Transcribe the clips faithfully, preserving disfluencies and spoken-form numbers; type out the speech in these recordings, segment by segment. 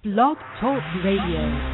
Blog Talk Radio.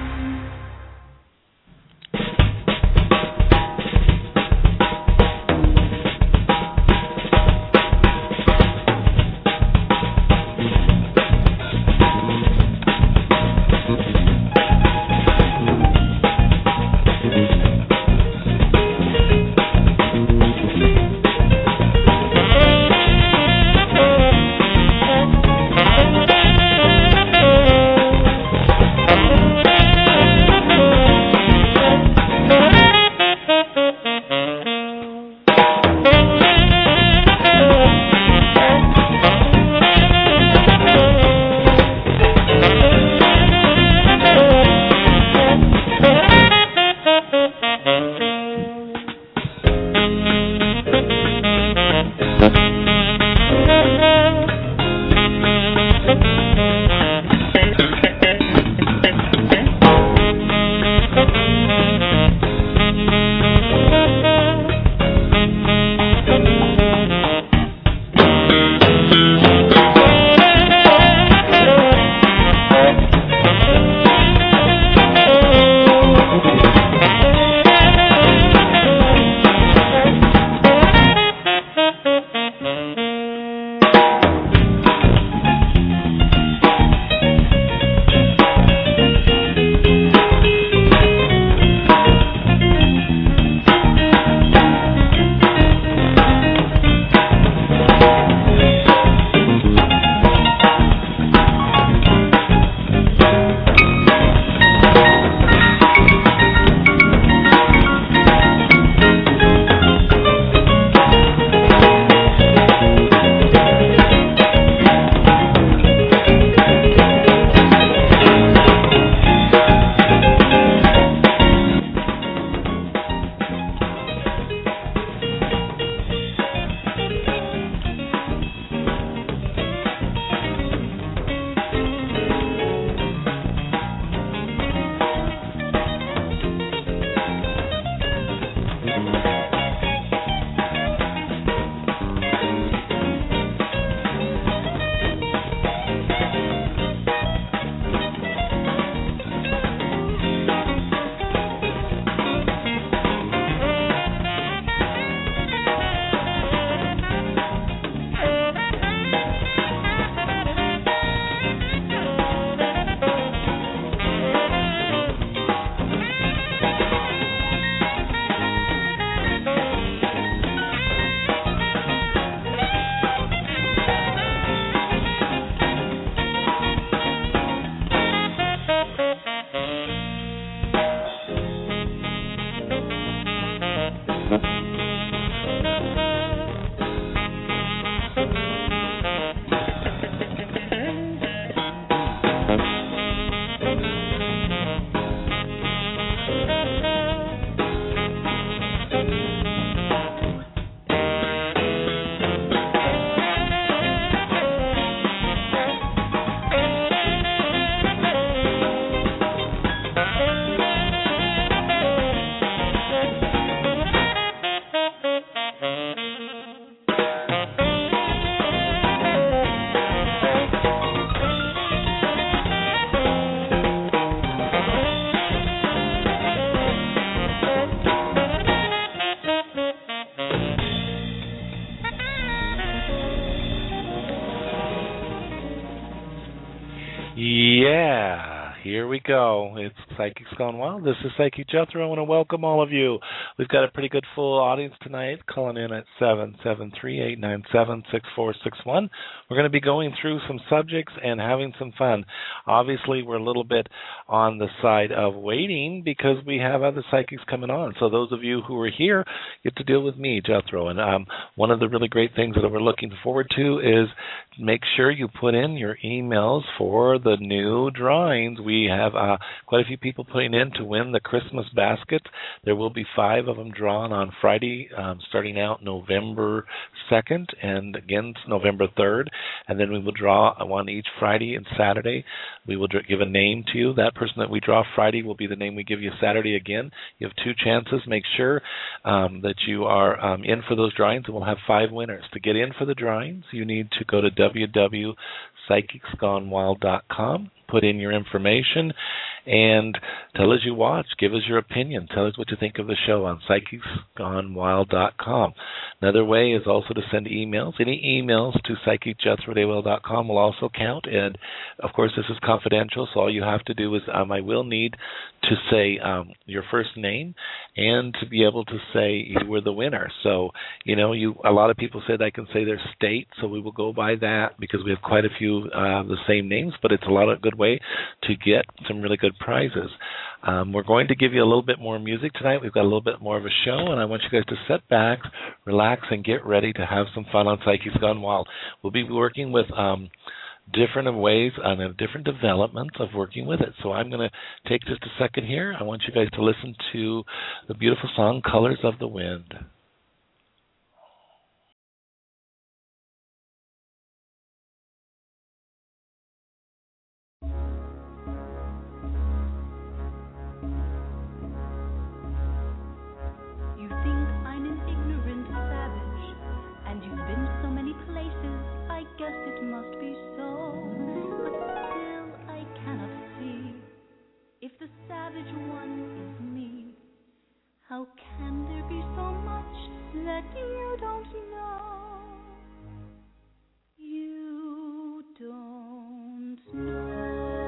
Yeah, here we go. It's Psychics Gone Wild. This is Psychic Jethro. I want to welcome all of you. We've got a pretty good full audience tonight, calling in at seven seven three, eight nine seven, six four six one. We're going to be going through some subjects and having some fun. Obviously, we're a little bit on the side of waiting because we have other psychics coming on. So those of you who are here get to deal with me, Jethro. And um, one of the really great things that we're looking forward to is make sure you put in your emails for the new drawings. We have uh, quite a few people putting in to win the Christmas basket. There will be five of them drawn on Friday, um, starting out November second and again November third. And then we will draw one each Friday and Saturday. We will give a name to you. That person that we draw Friday will be the name we give you Saturday again. You have two chances. Make sure um, that you are um, in for those drawings, and we'll have five winners. To get in for the drawings, you need to go to w w w psychics gone wild dot com. Put in your information and tell us you watch. Give us your opinion. Tell us what you think of the show on psychics gone wild dot com. Another way is also to send emails. Any emails to psychic jethro at A O L dot com will also count. And, of course, this is confidential, so all you have to do is um, I will need to say um, your first name and to be able to say you were the winner. So, you know, you a lot of people said I can say their state, so we will go by that because we have quite a few uh, the same names, but it's a lot of good way to get some really good prizes. Um, we're going to give you a little bit more music tonight. We've got a little bit more of a show, and I want you guys to sit back, relax, and get ready to have some fun on Psychics Gone Wild. We'll be working with um, different ways and uh, different developments of working with it. So I'm going to take just a second here. I want you guys to listen to the beautiful song, Colors of the Wind. How can there be so much that you don't know? You don't know.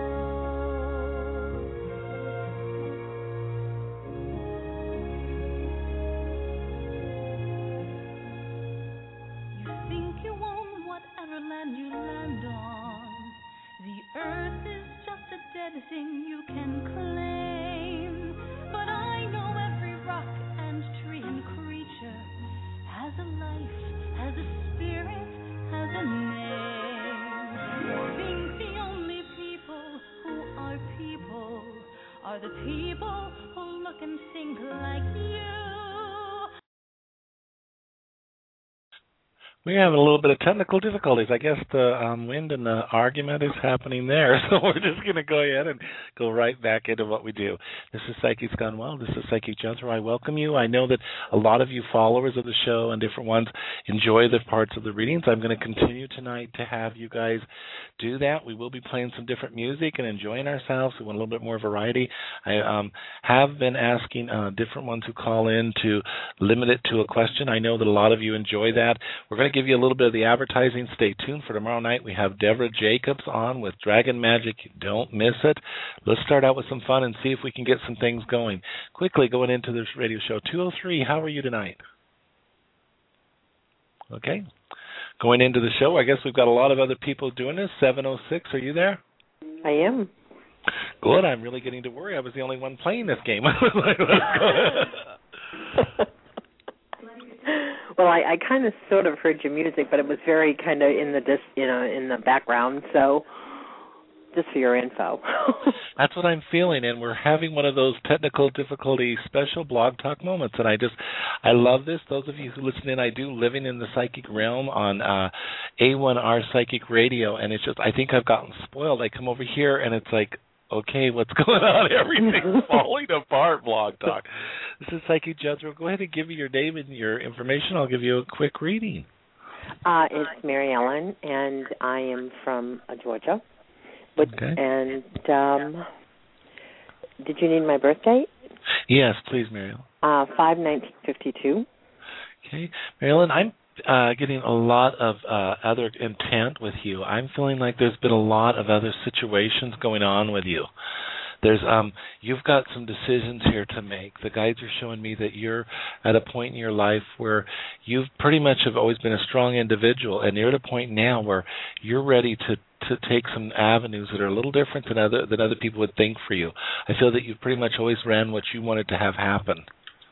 You think you own whatever land you land on. The earth is just a dead thing you can claim. But I know every rock and tree and creature has a life, has a spirit, has a name. You think the only people who are people are the people who look and think like you. We're having a little bit of technical difficulties. I guess the um, wind and the argument is happening there, so we're just going to go ahead and go right back into what we do. This is Psychics Gone Wild. This is Psychic Jethro. I welcome you. I know that a lot of you followers of the show and different ones enjoy the parts of the readings. I'm going to continue tonight to have you guys do that. We will be playing some different music and enjoying ourselves. We want a little bit more variety. I um, have been asking uh, different ones who call in to limit it to a question. I know that a lot of you enjoy that. We're going to give you a little bit of the advertising. Stay tuned for tomorrow night. We have Deborah Jacobs on with Dragon Magic. Don't miss it. Let's start out with some fun and see if we can get some things going. Quickly going into this radio show. two oh three, how are you tonight? Okay. Going into the show, I guess we've got a lot of other people doing this. seven oh six, are you there? I am. Good. I'm really getting to worry. I was the only one playing this game. Let's go. Well, I, I kind of sort of heard your music, but it was very kind of in the dis, you know, in the background. So, just for your info. That's what I'm feeling, and we're having one of those technical difficulty special blog talk moments. And I just, I love this. Those of you who listen in, I do Living in the Psychic Realm on uh, A one R Psychic Radio, and it's just, I think I've gotten spoiled. I come over here, and it's like, okay, what's going on? Everything's falling apart, Blog Talk. This is Psychic Jethro. Go ahead and give me your name and your information. I'll give you a quick reading. Uh, it's Mary Ellen, and I am from uh, Georgia. But, okay. And um, did you need my birth date? Yes, please, Mary Ellen. Uh, five nineteen fifty-two. Okay. Mary Ellen, I'm Uh, getting a lot of uh, other intent with you. I'm feeling like there's been a lot of other situations going on with you. There's um, you've got some decisions here to make. The guides are showing me that you're at a point in your life where you've pretty much have always been a strong individual, and you're at a point now where you're ready to to take some avenues that are a little different than other than other people would think for you. I feel that you've pretty much always ran what you wanted to have happen.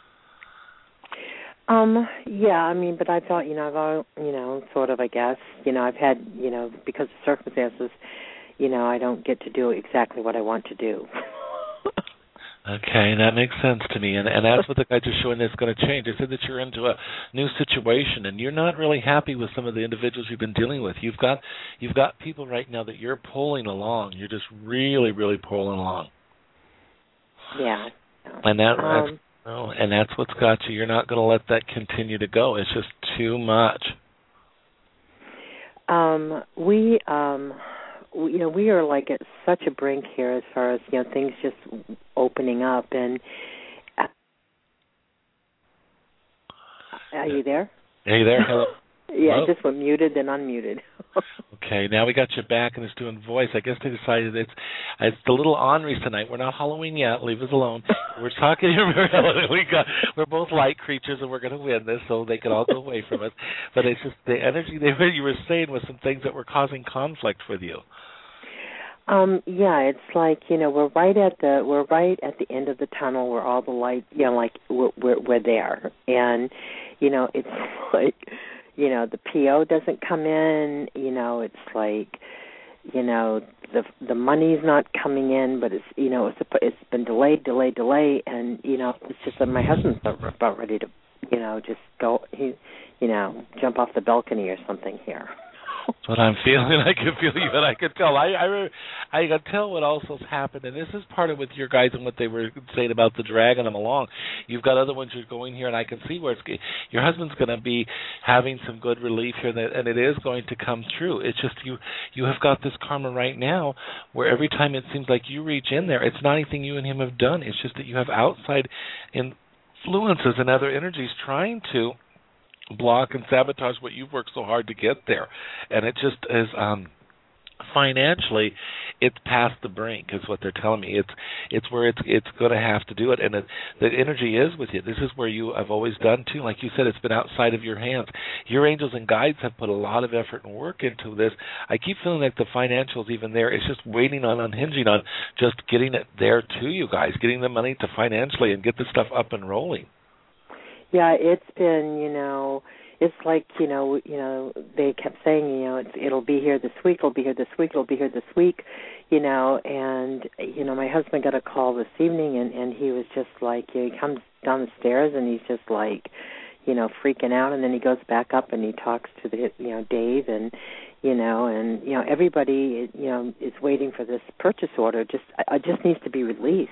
Um, yeah, I mean, but I thought, you know, I've, all, you know, sort of, I guess, you know, I've had, you know, because of circumstances, you know, I don't get to do exactly what I want to do. Okay, that makes sense to me, and and that's what the guys are showing that's going to change. They said that you're into a new situation, and you're not really happy with some of the individuals you've been dealing with. You've got you've got people right now that you're pulling along. You're just really, really pulling along. Yeah. And that um, that's, oh, and that's what's got you. You're not going to let that continue to go. It's just too much. Um, we, um, we, you know, we are like at such a brink here as far as, you know, things just opening up. And uh, are you there? Are you there? Hello. Yeah, Hello? I just went muted then unmuted. Okay, now we got you back and it's doing voice. I guess they decided it's it's the little orneries tonight. We're not Halloween yet. Leave us alone. We're talking. we got we're both light creatures and we're going to win this, so they can all go away from us. But it's just the energy they you were saying was some things that were causing conflict with you. Um, yeah, it's like, you know, we're right at the we're right at the end of the tunnel where all the light, you know, like we're we're, we're there, and you know, it's like. You know, the P O doesn't come in. You know, it's like, you know, the the money's not coming in, but it's, you know, it's it's been delayed, delayed, delayed, and you know, it's just that my husband's about ready to, you know, just go, he, you know, jump off the balcony or something here. That's what I'm feeling. I can feel you, and I can tell. I I, I can tell what also's happened, and this is part of with your guys and what they were saying about the dragging them along. You've got other ones who are going here, and I can see where it's your husband's going to be having some good relief here, that, and it is going to come through. It's just you you have got this karma right now, where every time it seems like you reach in there, it's not anything you and him have done. It's just that you have outside influences and other energies trying to block and sabotage what you've worked so hard to get there, and it just is um financially it's past the brink is what they're telling me. It's it's where it's it's going to have to do it, and it, the energy is with you. This is where you have always done too. Like you said, it's been outside of your hands. Your angels and guides have put a lot of effort and work into this. I keep feeling like the financials even there. It's just waiting on unhinging on just getting it there to you guys, getting the money to financially and get this stuff up and rolling. Yeah, it's been, you know, it's like, you know, you know, they kept saying, you know, it's, it'll be here this week, it'll be here this week, it'll be here this week, you know, and, you know, my husband got a call this evening, and, and he was just like, you know, he comes down the stairs, and he's just like, you know, freaking out, and then he goes back up, and he talks to the, you know, Dave, and, you know, and, you know, everybody, you know, is waiting for this purchase order. Just, it just needs to be released.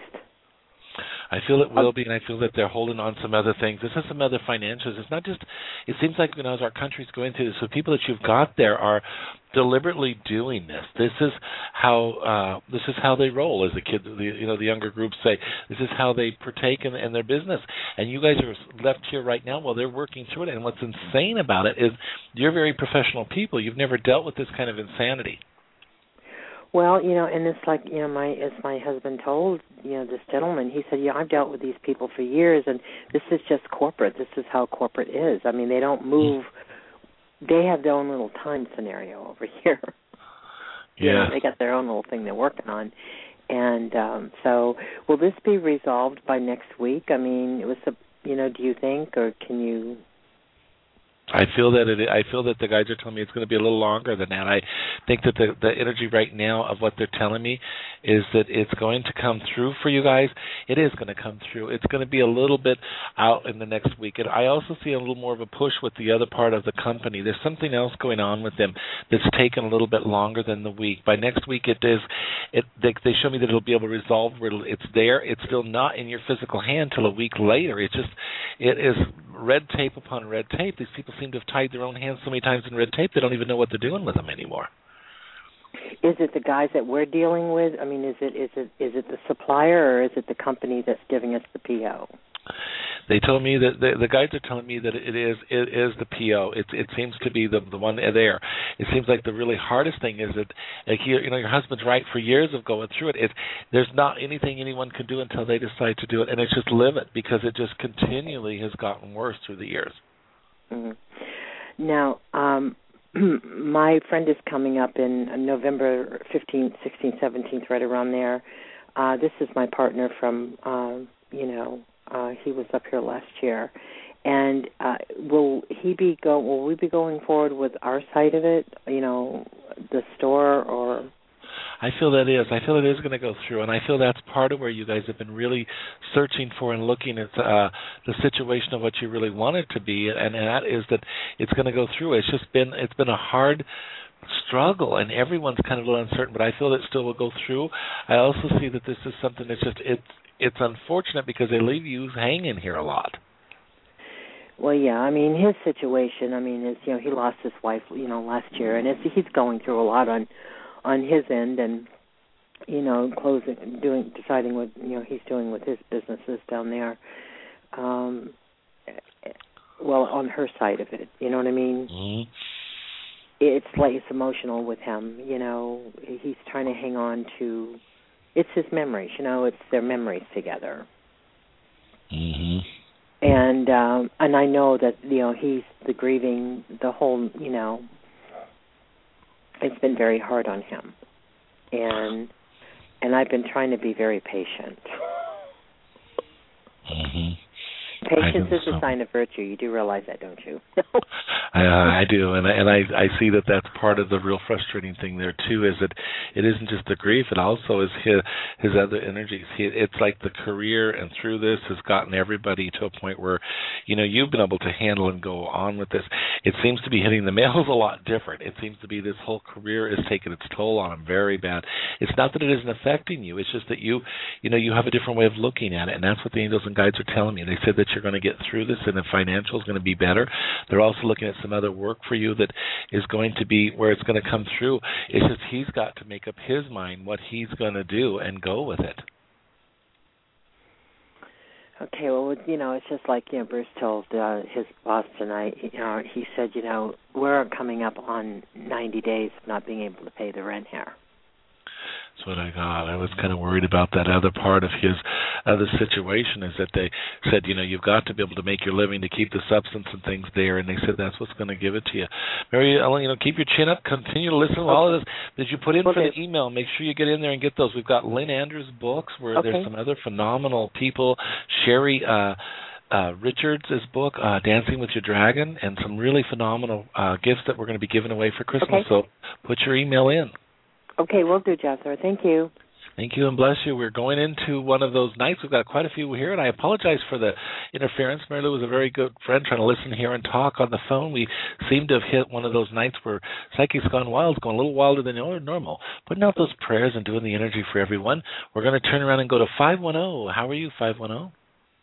I feel it will be, and I feel that they're holding on some other things. This is some other financials. It's not just, it seems like, you know, as our country's going through this, so people that you've got there are deliberately doing this. This is how uh, this is how they roll, as the kids, the, you know, the younger groups say. This is how they partake in, in their business. And you guys are left here right now while they're working through it. And what's insane about it is you're very professional people. You've never dealt with this kind of insanity. Well, you know, and it's like, you know, my as my husband told, you know, this gentleman, he said, yeah, I've dealt with these people for years, and this is just corporate. This is how corporate is. I mean, they don't move. They have their own little time scenario over here. Yeah. You know, they got their own little thing they're working on. And um, so will this be resolved by next week? I mean, it was, a, you know, do you think, or can you... I feel that it. I feel that the guys are telling me it's going to be a little longer than that. I think that the the energy right now of what they're telling me is that it's going to come through for you guys. It is going to come through. It's going to be a little bit out in the next week. And I also see a little more of a push with the other part of the company. There's something else going on with them that's taken a little bit longer than the week. By next week, it is. It they, they show me that it'll be able to resolve. Where it'll, it's there. It's still not in your physical hand till a week later. It's just it is red tape upon red tape. These people seem to have tied their own hands so many times in red tape they don't even know what they're doing with them anymore. Is it the guys that we're dealing with? I mean, is it is it is it the supplier, or is it the company that's giving us the P O? They told me that the, the guys are telling me that it is it is the P O. It it seems to be the the one there. It seems like the really hardest thing is that, like you, you know, your husband's right. For years of going through it, it there's not anything anyone can do until they decide to do it, and it's just live it, because it just continually has gotten worse through the years. Mm-hmm. Now, um, my friend is coming up in November fifteenth, sixteenth, seventeenth, right around there. Uh, this is my partner from, um, you know, uh, he was up here last year. And uh, will he be go? Will we be going forward with our side of it? You know, the store, or? I feel that is. I feel it is going to go through, and I feel that's part of where you guys have been really searching for and looking at uh, the situation of what you really want it to be, and that is that it's going to go through. It's just been it's been a hard struggle, and everyone's kind of a little uncertain, but I feel that it still will go through. I also see that this is something that's just it's it's unfortunate because they leave you hanging here a lot. Well, yeah. I mean, his situation. I mean, is you know he lost his wife, you know, last year, and it's, he's going through a lot on on his end, and you know, closing, doing, deciding what you know he's doing with his businesses down there. Um, well, on her side of it, you know what I mean. Mm-hmm. It's like it's emotional with him. You know, he's trying to hang on to. It's his memories. You know, it's their memories together. Mm-hmm. And um, and I know that you know he's the grieving, the whole you know. It's been very hard on him, and and I've been trying to be very patient. Mm-hmm. Patience is so. a sign of virtue. You do realize that, don't you? I, I do, and I, and I I see that that's part of the real frustrating thing there too. Is that it isn't just the grief; it also is his his other energies. He, it's like the career, and through this has gotten everybody to a point where, you know, you've been able to handle and go on with this. It seems to be hitting the males a lot different. It seems to be this whole career is taking its toll on them very bad. It's not that it isn't affecting you; it's just that you, you know, you have a different way of looking at it, and that's what the angels and guides are telling me. They said that you're going to get through this, and the financial is going to be better. They're also looking at some other work for you that is going to be where it's going to come through. It's just he's got to make up his mind what he's going to do and go with it. Okay, well, you know, it's just like, you know, Bruce told uh, his boss tonight, you know, he said, you know, we're coming up on ninety days of not being able to pay the rent here. That's what I got. I was kind of worried about that other part of his other situation is that they said, you know, you've got to be able to make your living to keep the substance and things there, and they said that's what's going to give it to you. Mary Ellen, you know, keep your chin up, continue to listen to okay. all of this. Did you put in okay. for the email? Make sure you get in there and get those. We've got Lynn Andrews' books where okay. there's some other phenomenal people. Sherry uh, uh, Richards' book, uh, Dancing with Your Dragon, and some really phenomenal uh, gifts that we're going to be giving away for Christmas. Okay. So put your email in. Okay, we'll do, Jethro. Thank you. Thank you and bless you. We're going into one of those nights. We've got quite a few here, and I apologize for the interference. Mary Lou was a very good friend trying to listen here and talk on the phone. We seem to have hit one of those nights where Psychic's Gone Wild, going a little wilder than normal, putting out those prayers and doing the energy for everyone. We're going to turn around and go to five one zero. How are you, five one zero?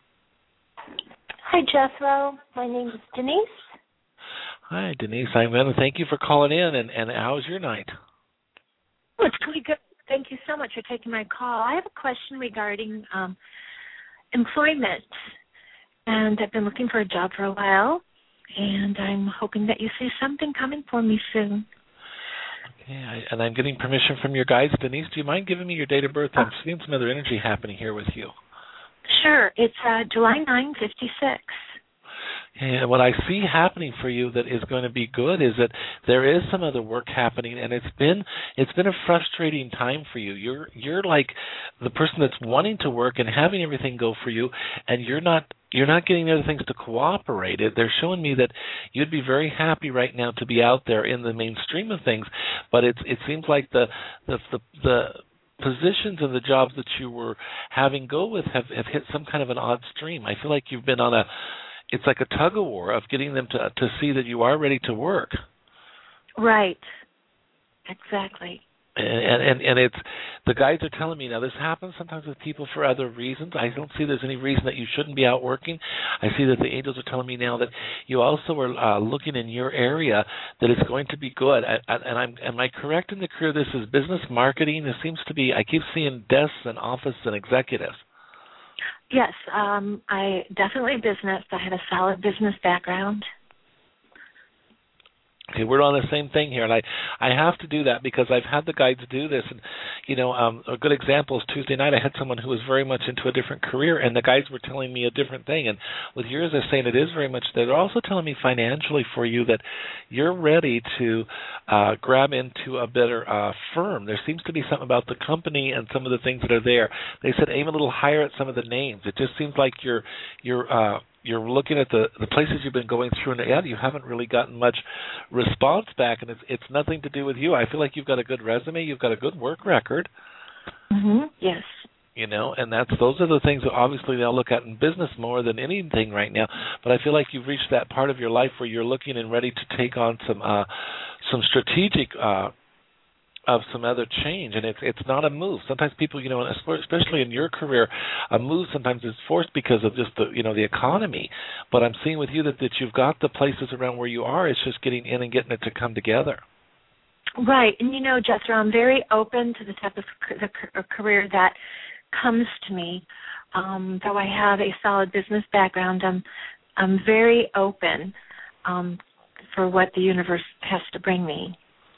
Hi, Jethro. My name is Denise. Hi, Denise. I'm going to thank you for calling in, and, and how's your night? Oh, it's really good. Thank you so much for taking my call. I have a question regarding um, employment, and I've been looking for a job for a while, and I'm hoping that you see something coming for me soon. Okay, I, and I'm getting permission from your guides. Denise, do you mind giving me your date of birth? I'm seeing some other energy happening here with you. Sure. It's uh, July ninth, fifty-six. And what I see happening for you that is going to be good is that there is some other work happening, and it's been it's been a frustrating time for you. You're you're like the person that's wanting to work and having everything go for you, and you're not you're not getting the other things to cooperate. They're showing me that you'd be very happy right now to be out there in the mainstream of things, but it's it seems like the the the, the positions and the jobs that you were having go with have, have hit some kind of an odd stream. I feel like you've been on a It's like a tug-of-war of getting them to to see that you are ready to work. Right. Exactly. And, and and it's the guides are telling me now this happens sometimes with people for other reasons. I don't see there's any reason that you shouldn't be out working. I see that the angels are telling me now that you also are uh, looking in your area that it's going to be good. I, I, and I'm am I correct in the career? This is business marketing. This seems to be. I keep seeing desks and office and executives. Yes, um, I definitely business. I had a solid business background. Okay, we're on the same thing here, and I, I have to do that because I've had the guides do this. And, you know, um, a good example is Tuesday night I had someone who was very much into a different career, and the guides were telling me a different thing. And with yours, they're saying it is very much there. They're also telling me financially for you that you're ready to uh, grab into a better uh, firm. There seems to be something about the company and some of the things that are there. They said aim a little higher at some of the names. It just seems like you're you're uh, you're looking at the, the places you've been going through, and yeah, you haven't really gotten much response back, and it's it's nothing to do with you. I feel like you've got a good resume, you've got a good work record. Mm-hmm. Yes. You know, and that's those are the things that obviously they'll look at in business more than anything right now. But I feel like you've reached that part of your life where you're looking and ready to take on some uh, some strategic uh, of some other change, and it's it's not a move. Sometimes people, you know, especially in your career, a move sometimes is forced because of just the, you know, the economy. But I'm seeing with you that, that you've got the places around where you are. It's just getting in and getting it to come together. Right, and you know, Jethro, I'm very open to the type of the career that comes to me. Um, though I have a solid business background, I'm I'm very open um, for what the universe has to bring me.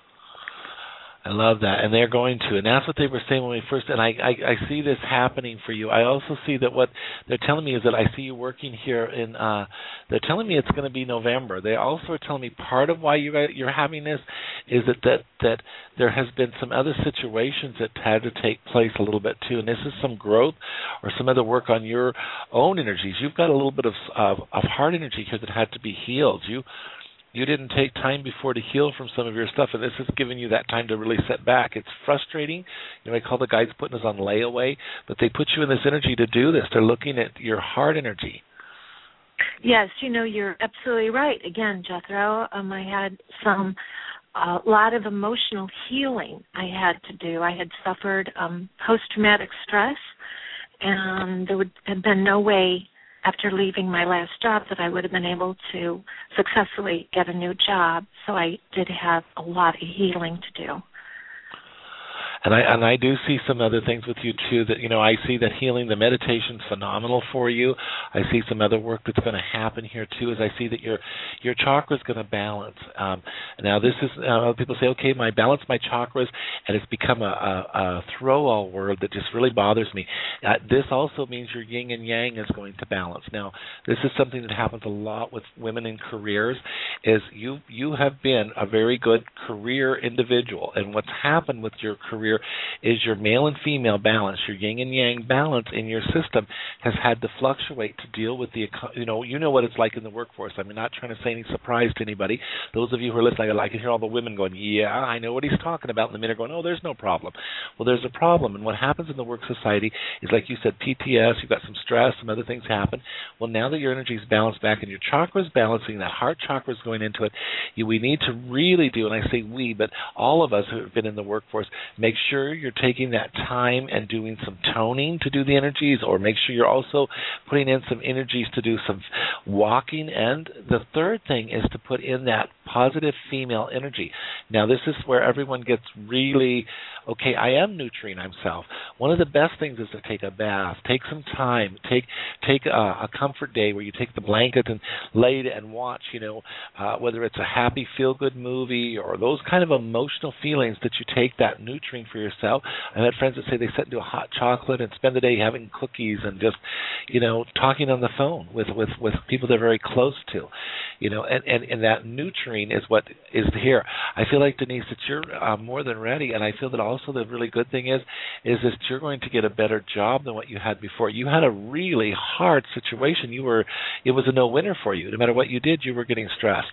I love that, and they're going to, and that's what they were saying when we first. And I, I, I see this happening for you. I also see that what they're telling me is that I see you working here in. Uh, they're telling me it's going to be November. They also are telling me part of why you you're having this is that that that there has been some other situations that had to take place a little bit too, and this is some growth or some other work on your own energies. You've got a little bit of of, of heart energy here that had to be healed. You. You didn't take time before to heal from some of your stuff, and this is giving you that time to really set back. It's frustrating. You know, I call the guides putting us on layaway, but they put you in this energy to do this. They're looking at your heart energy. Yes, you know, you're absolutely right. Again, Jethro, um, I had some, a uh, lot of emotional healing I had to do. I had suffered um, post-traumatic stress, and there would have been no way after leaving my last job that I would have been able to successfully get a new job. So I did have a lot of healing to do. And I and I do see some other things with you too. That you know, I see that healing, the meditation's phenomenal for you. I see some other work that's going to happen here too. As I see that your your chakra's going to balance. Um, now this is uh, people say, okay, my balance my chakras, and it's become a, a, a throw-all word that just really bothers me. Uh, this also means your yin and yang is going to balance. Now this is something that happens a lot with women in careers. Is you you have been a very good career individual, and what's happened with your career is your male and female balance, your yin and yang balance in your system has had to fluctuate to deal with the, you know, you know what it's like in the workforce. I'm not trying to say any surprise to anybody. Those of you who are listening, I can hear all the women going, yeah, I know what he's talking about, and the men are going, oh, there's no problem. Well, there's a problem, and what happens in the work society is, like you said, P T S, you've got some stress, some other things happen. Well, now that your energy is balanced back and your chakra is balancing, that heart chakra is going into it, you, we need to really do, and I say we, but all of us who have been in the workforce, make sure you're taking that time and doing some toning to do the energies, or make sure you're also putting in some energies to do some walking. And the third thing is to put in that positive female energy. Now, this is where everyone gets really, okay, I am nurturing myself. One of the best things is to take a bath, take some time, take take a, a comfort day where you take the blanket and lay it and watch, you know, uh, whether it's a happy, feel-good movie or those kind of emotional feelings that you take that nurturing for yourself. I've had friends that say they sit and do a hot chocolate and spend the day having cookies and just, you know, talking on the phone with, with, with people they're very close to, you know, and, and, and that nurturing is what is here. I feel like, Denise, that you're uh, more than ready, and I feel that also the really good thing is, is that you're going to get a better job than what you had before. You had a really hard situation. You were, it was a no-winner for you. No matter what you did, you were getting stressed.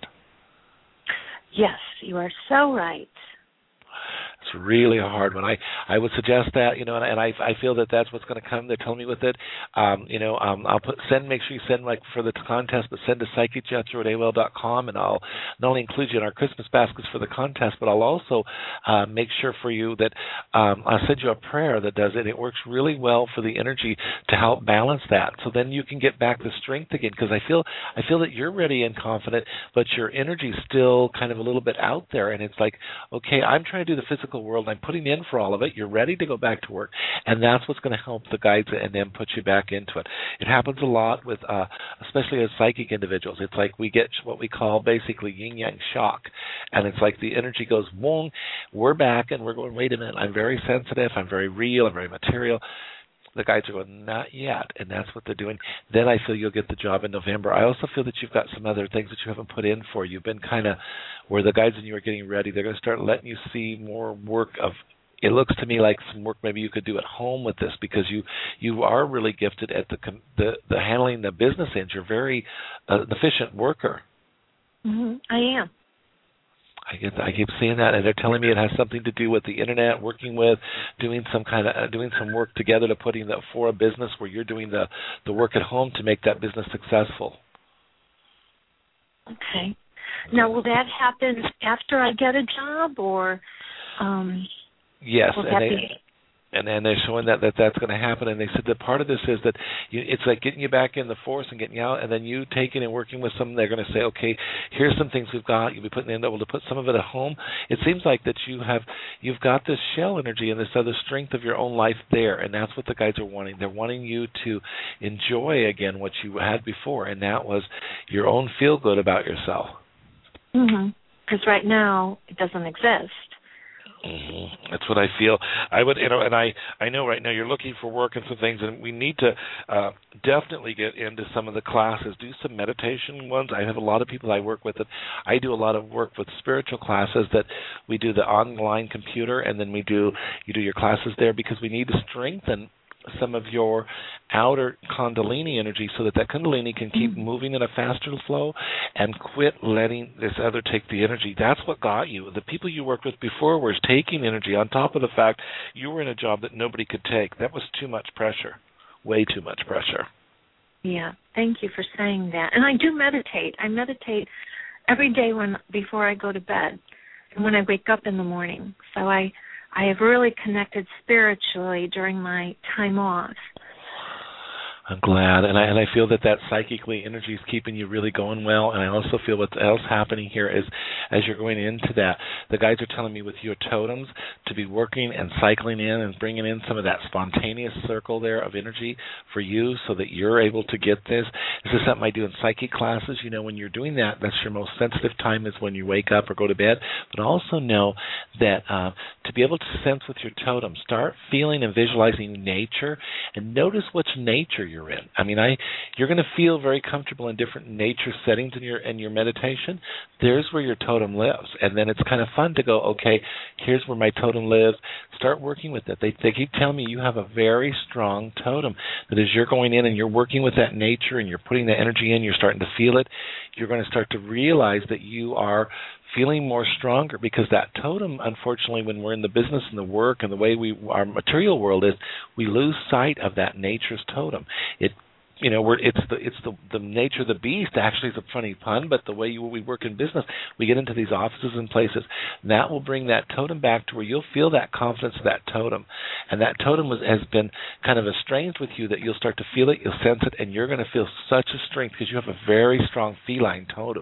Yes, you are so right. It's really a hard one. I, I would suggest that, you know, and, and I I feel that that's what's going to come. They're telling me with it. Um, you know, um, I'll put send. Make sure you send like for the contest, but send to psychic jethro at A O L dot com, and I'll not only include you in our Christmas baskets for the contest, but I'll also uh, make sure for you that um, I'll send you a prayer that does it. It works really well for the energy to help balance that. So then you can get back the strength again. Because I feel I feel that you're ready and confident, but your energy's still kind of a little bit out there, and it's like, okay, I'm trying to do the physical world. I'm putting in for all of it. You're ready to go back to work, and that's what's going to help the guides and then put you back into it. It happens a lot with, uh, especially as psychic individuals. It's like we get what we call basically yin-yang shock, and it's like the energy goes, boom, we're back, and we're going, wait a minute, I'm very sensitive, I'm very real, I'm very material. The guides are going, not yet, and that's what they're doing. Then I feel you'll get the job in November. I also feel that you've got some other things that you haven't put in for. You've been kind of, where the guides and you are getting ready, they're going to start letting you see more work of, it looks to me like some work maybe you could do at home with this, because you, you are really gifted at the, the, the handling the business end. You're very uh, efficient worker. Mm-hmm. I am. I get, I keep seeing that, and they're telling me it has something to do with the internet, working with, doing some kind of, uh, doing some work together to putting that for a business where you're doing the, the work at home to make that business successful. Okay. Now, will that happen after I get a job, or? Um... Yes, Will and that they, be? and then they're showing that, that that's going to happen, and they said that part of this is that you, it's like getting you back in the force and getting you out, and then you taking and working with some. They're going to say, okay, here's some things we've got. You'll be putting in able to put some of it at home. It seems like that you have you've got this shell energy and this other strength of your own life there, and that's what the guys are wanting. They're wanting you to enjoy again what you had before, and that was your own feel good about yourself. Mhm. Because right now it doesn't exist. Mm-hmm. That's what I feel. I would, you know, and I, I know right now you're looking for work and some things, and we need to uh, definitely get into some of the classes. Do some meditation ones. I have a lot of people I work with that I do a lot of work with spiritual classes that we do the online computer, and then we do you do your classes there because we need to strengthen some of your outer Kundalini energy so that that Kundalini can keep mm-hmm. moving in a faster flow and quit letting this other take the energy. That's what got you. The people you worked with before were taking energy on top of the fact you were in a job that nobody could take. That was too much pressure, way too much pressure. Yeah, thank you for saying that. And I do meditate. I meditate every day when before I go to bed and when I wake up in the morning. So I I have really connected spiritually during my time off. I'm glad, and I and I feel that that psychically energy is keeping you really going well. And I also feel what's else happening here is, as you're going into that, the guys are telling me with your totems to be working and cycling in and bringing in some of that spontaneous circle there of energy for you, so that you're able to get this. This is something I do in psychic classes. You know, when you're doing that, that's your most sensitive time is when you wake up or go to bed. But also know that uh, to be able to sense with your totem, start feeling and visualizing nature, and notice which nature you're in. I mean, I you're going to feel very comfortable in different nature settings in your in your meditation. There's where your totem lives, and then it's kind of fun to go, okay, here's where my totem lives. Start working with it. They they keep telling me you have a very strong totem. That as you're going in and you're working with that nature and you're putting that energy in, you're starting to feel it. You're going to start to realize that you are feeling more stronger, because that totem, unfortunately, when we're in the business and the work and the way we our material world is, we lose sight of that nature's totem. It, you know, we're it's the it's the the nature of the beast. Actually, it's a funny pun, but the way you, we work in business, we get into these offices and places. That will bring that totem back to where you'll feel that confidence of that totem, and that totem was, has been kind of estranged with you. That you'll start to feel it, you'll sense it, and you're going to feel such a strength because you have a very strong feline totem.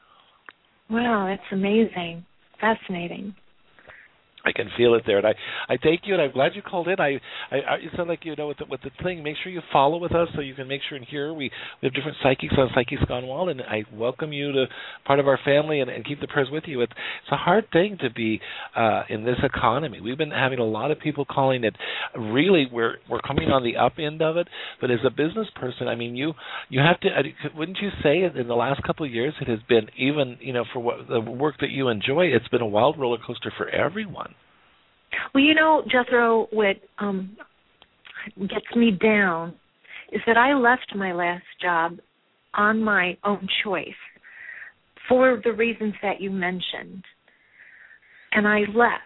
Wow, that's amazing. Fascinating. I can feel it there, and I, I thank you, and I'm glad you called in. I, I, I you sound like you know with the, with the thing. Make sure you follow with us so you can make sure and hear. We, we have different psychics on Psychics Gone Wild, and I welcome you to part of our family and, and keep the prayers with you. It's, it's a hard thing to be uh, in this economy. We've been having a lot of people calling it. Really, we're we're coming on the up end of it. But as a business person, I mean, you you have to. Wouldn't you say in the last couple of years it has been, even you know for what the work that you enjoy, it's been a wild roller coaster for everyone. Well, you know, Jethro, what um, gets me down is that I left my last job on my own choice for the reasons that you mentioned. And I left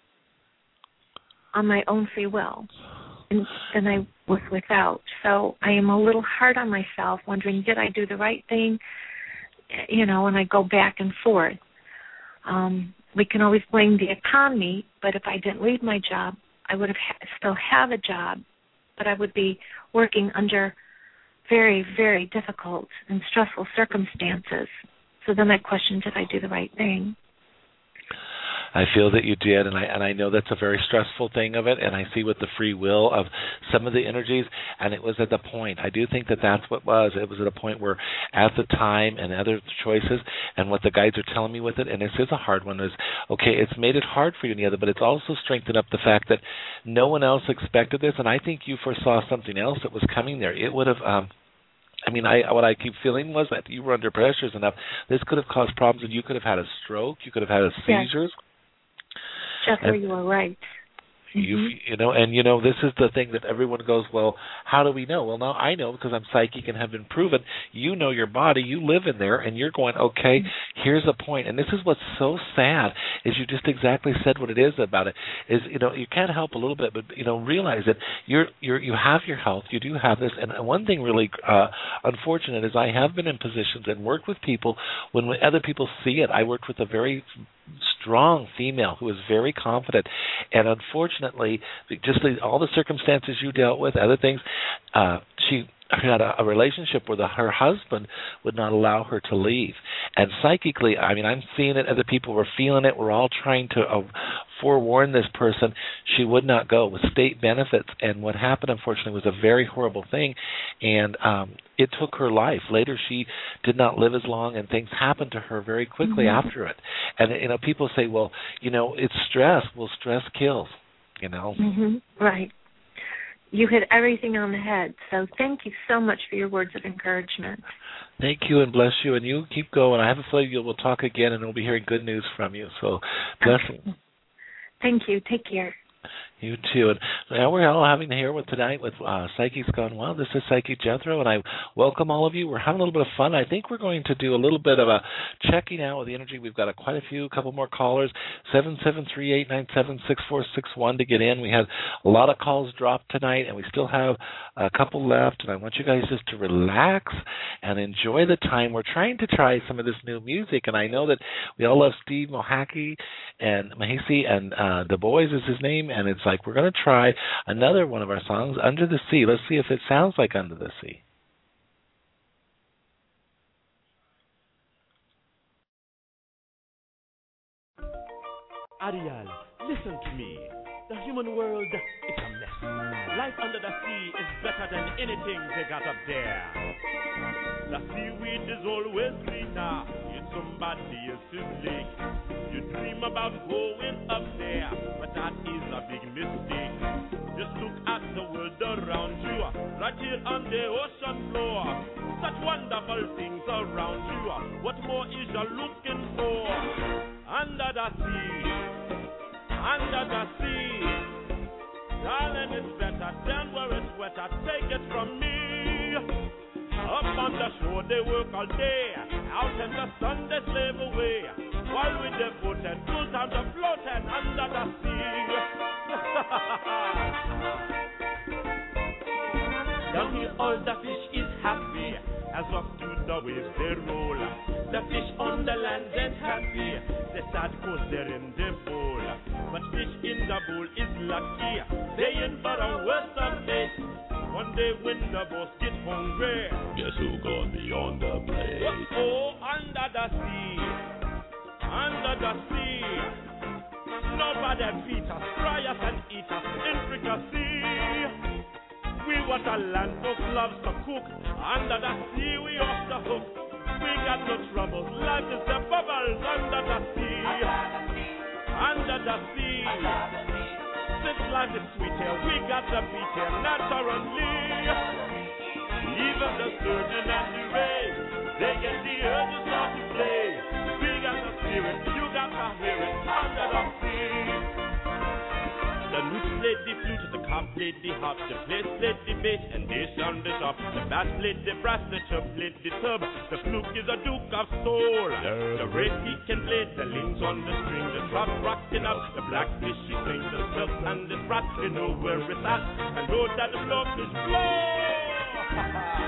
on my own free will, and, and I was without. So I am a little hard on myself, wondering, did I do the right thing? You know, and I go back and forth. Um We can always blame the economy, but if I didn't leave my job, I would have ha- still have a job, but I would be working under very, very difficult and stressful circumstances. So then I question, did I do the right thing? I feel that you did, and I and I know that's a very stressful thing of it, and I see with the free will of some of the energies, and it was at the point. I do think that that's what it was. It was at a point where at the time and other choices, and what the guides are telling me with it, and this is a hard one, is, okay, it's made it hard for you and the other, but it's also strengthened up the fact that no one else expected this, and I think you foresaw something else that was coming there. It would have... Um, I mean, I what I keep feeling was that you were under pressures enough. This could have caused problems, and you could have had a stroke. You could have had a seizures. Yes. Jethro, you are right. You mm-hmm. you know, and you know, this is the thing that everyone goes, well, how do we know? Well, now I know because I'm psychic and have been proven. You know your body, you live in there, and you're going, okay, mm-hmm. here's a point. And this is what's so sad is you just exactly said what it is about it. Is you know you can't help a little bit, but you know realize that you're you're you have your health, you do have this. And one thing really uh, unfortunate is I have been in positions and worked with people when other people see it. I worked with a very strong female who was very confident. And unfortunately, just the, all the circumstances you dealt with, other things, uh, she had a, a relationship where the, her husband would not allow her to leave. And psychically, I mean, I'm seeing it, other people were feeling it, we're all trying to uh, forewarn this person. She would not go with state benefits. And what happened, unfortunately, was a very horrible thing. And um, it took her life. Later, she did not live as long, and things happened to her very quickly mm-hmm. after it. And, you know, people say, well, you know, it's stress. Well, stress kills, you know. Mm-hmm. Right. You hit everything on the head. So thank you so much for your words of encouragement. Thank you, and bless you. And you keep going. I have a feeling we'll talk again, and we'll be hearing good news from you. So bless okay. you. Thank you. Take care. You too. And now we're all having here with tonight with uh, Psychics Gone Wild. This is Psychic Jethro, and I welcome all of you. We're having a little bit of fun. I think we're going to do a little bit of a checking out with the energy. We've got a, quite a few, a couple more callers. seven seven three, eight nine seven, six four six one to get in. We had a lot of calls dropped tonight, and we still have a couple left. And I want you guys just to relax and enjoy the time. We're trying to try some of this new music, and I know that we all love Steve Mohaki and Mahisi, and uh, Du Bois is his name, and it's like we're going to try another one of our songs, Under the Sea. Let's see if it sounds like Under the Sea. Ariel, listen to me. The human world, it's a mess. Life under the sea is better than anything they got up there. The seaweed is always greener in somebody else's lake. You dream about going up there, but that is a big mistake. Just look at the world around you, right here on the ocean floor. Such wonderful things around you. What more is you looking for? Under the sea, under the sea. Darling, it's better than where it's wetter. Take it from me. Up on the shore they work all day, out in the sun they slave away, while with their foot and full time to floating under the sea. Down here all the fish is happy, as up to the waves they roll. The fish on the land ain't happy, they sad cause they're in the bowl. But fish in the bowl is lucky, they in for a worse of it. One day when the boss gets hungry, guess who gonna be on the plate? Oh, under the sea, under the sea. Nobody beat us, fry us and eat us in fricassee. We want a land of loves to cook. Under the sea we off the hook. We got no troubles, life is the bubbles under the sea. Under the sea. This life is sweet here, we got the beat here naturally. Even the surgeon and the ray, they get the earth to start to play. We got the spirit, you got to hear it under the sea. The lute played the flute, the cop played the harp, the place played the bass, and they sound it up. The bass played the brass, the chub played the tub. The fluke is a duke of soul. The red he can play, the links on the string, the trot rocking up. The blackfish he sings the silk and the sprat, you know where it's at, and know that the block is blow.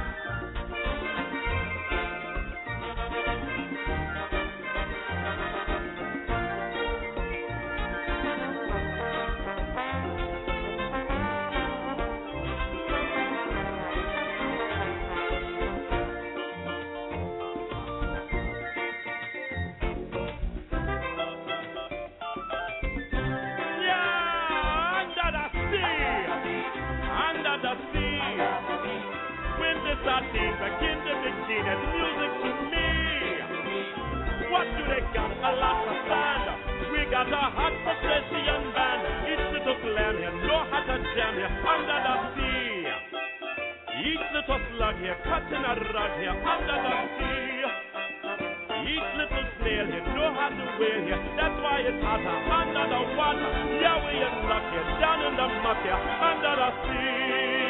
Begin to begin and music to me. What do they got? A lot of sand. We got a hot Brazilian band. Each little clam here, know how to jam here under the sea. Each little slug here, cutting a rug here under the sea. Each little snail here, know how to whale here. That's why it's hotter under the water. Yeah, we in luck here, down in the muck here under the sea.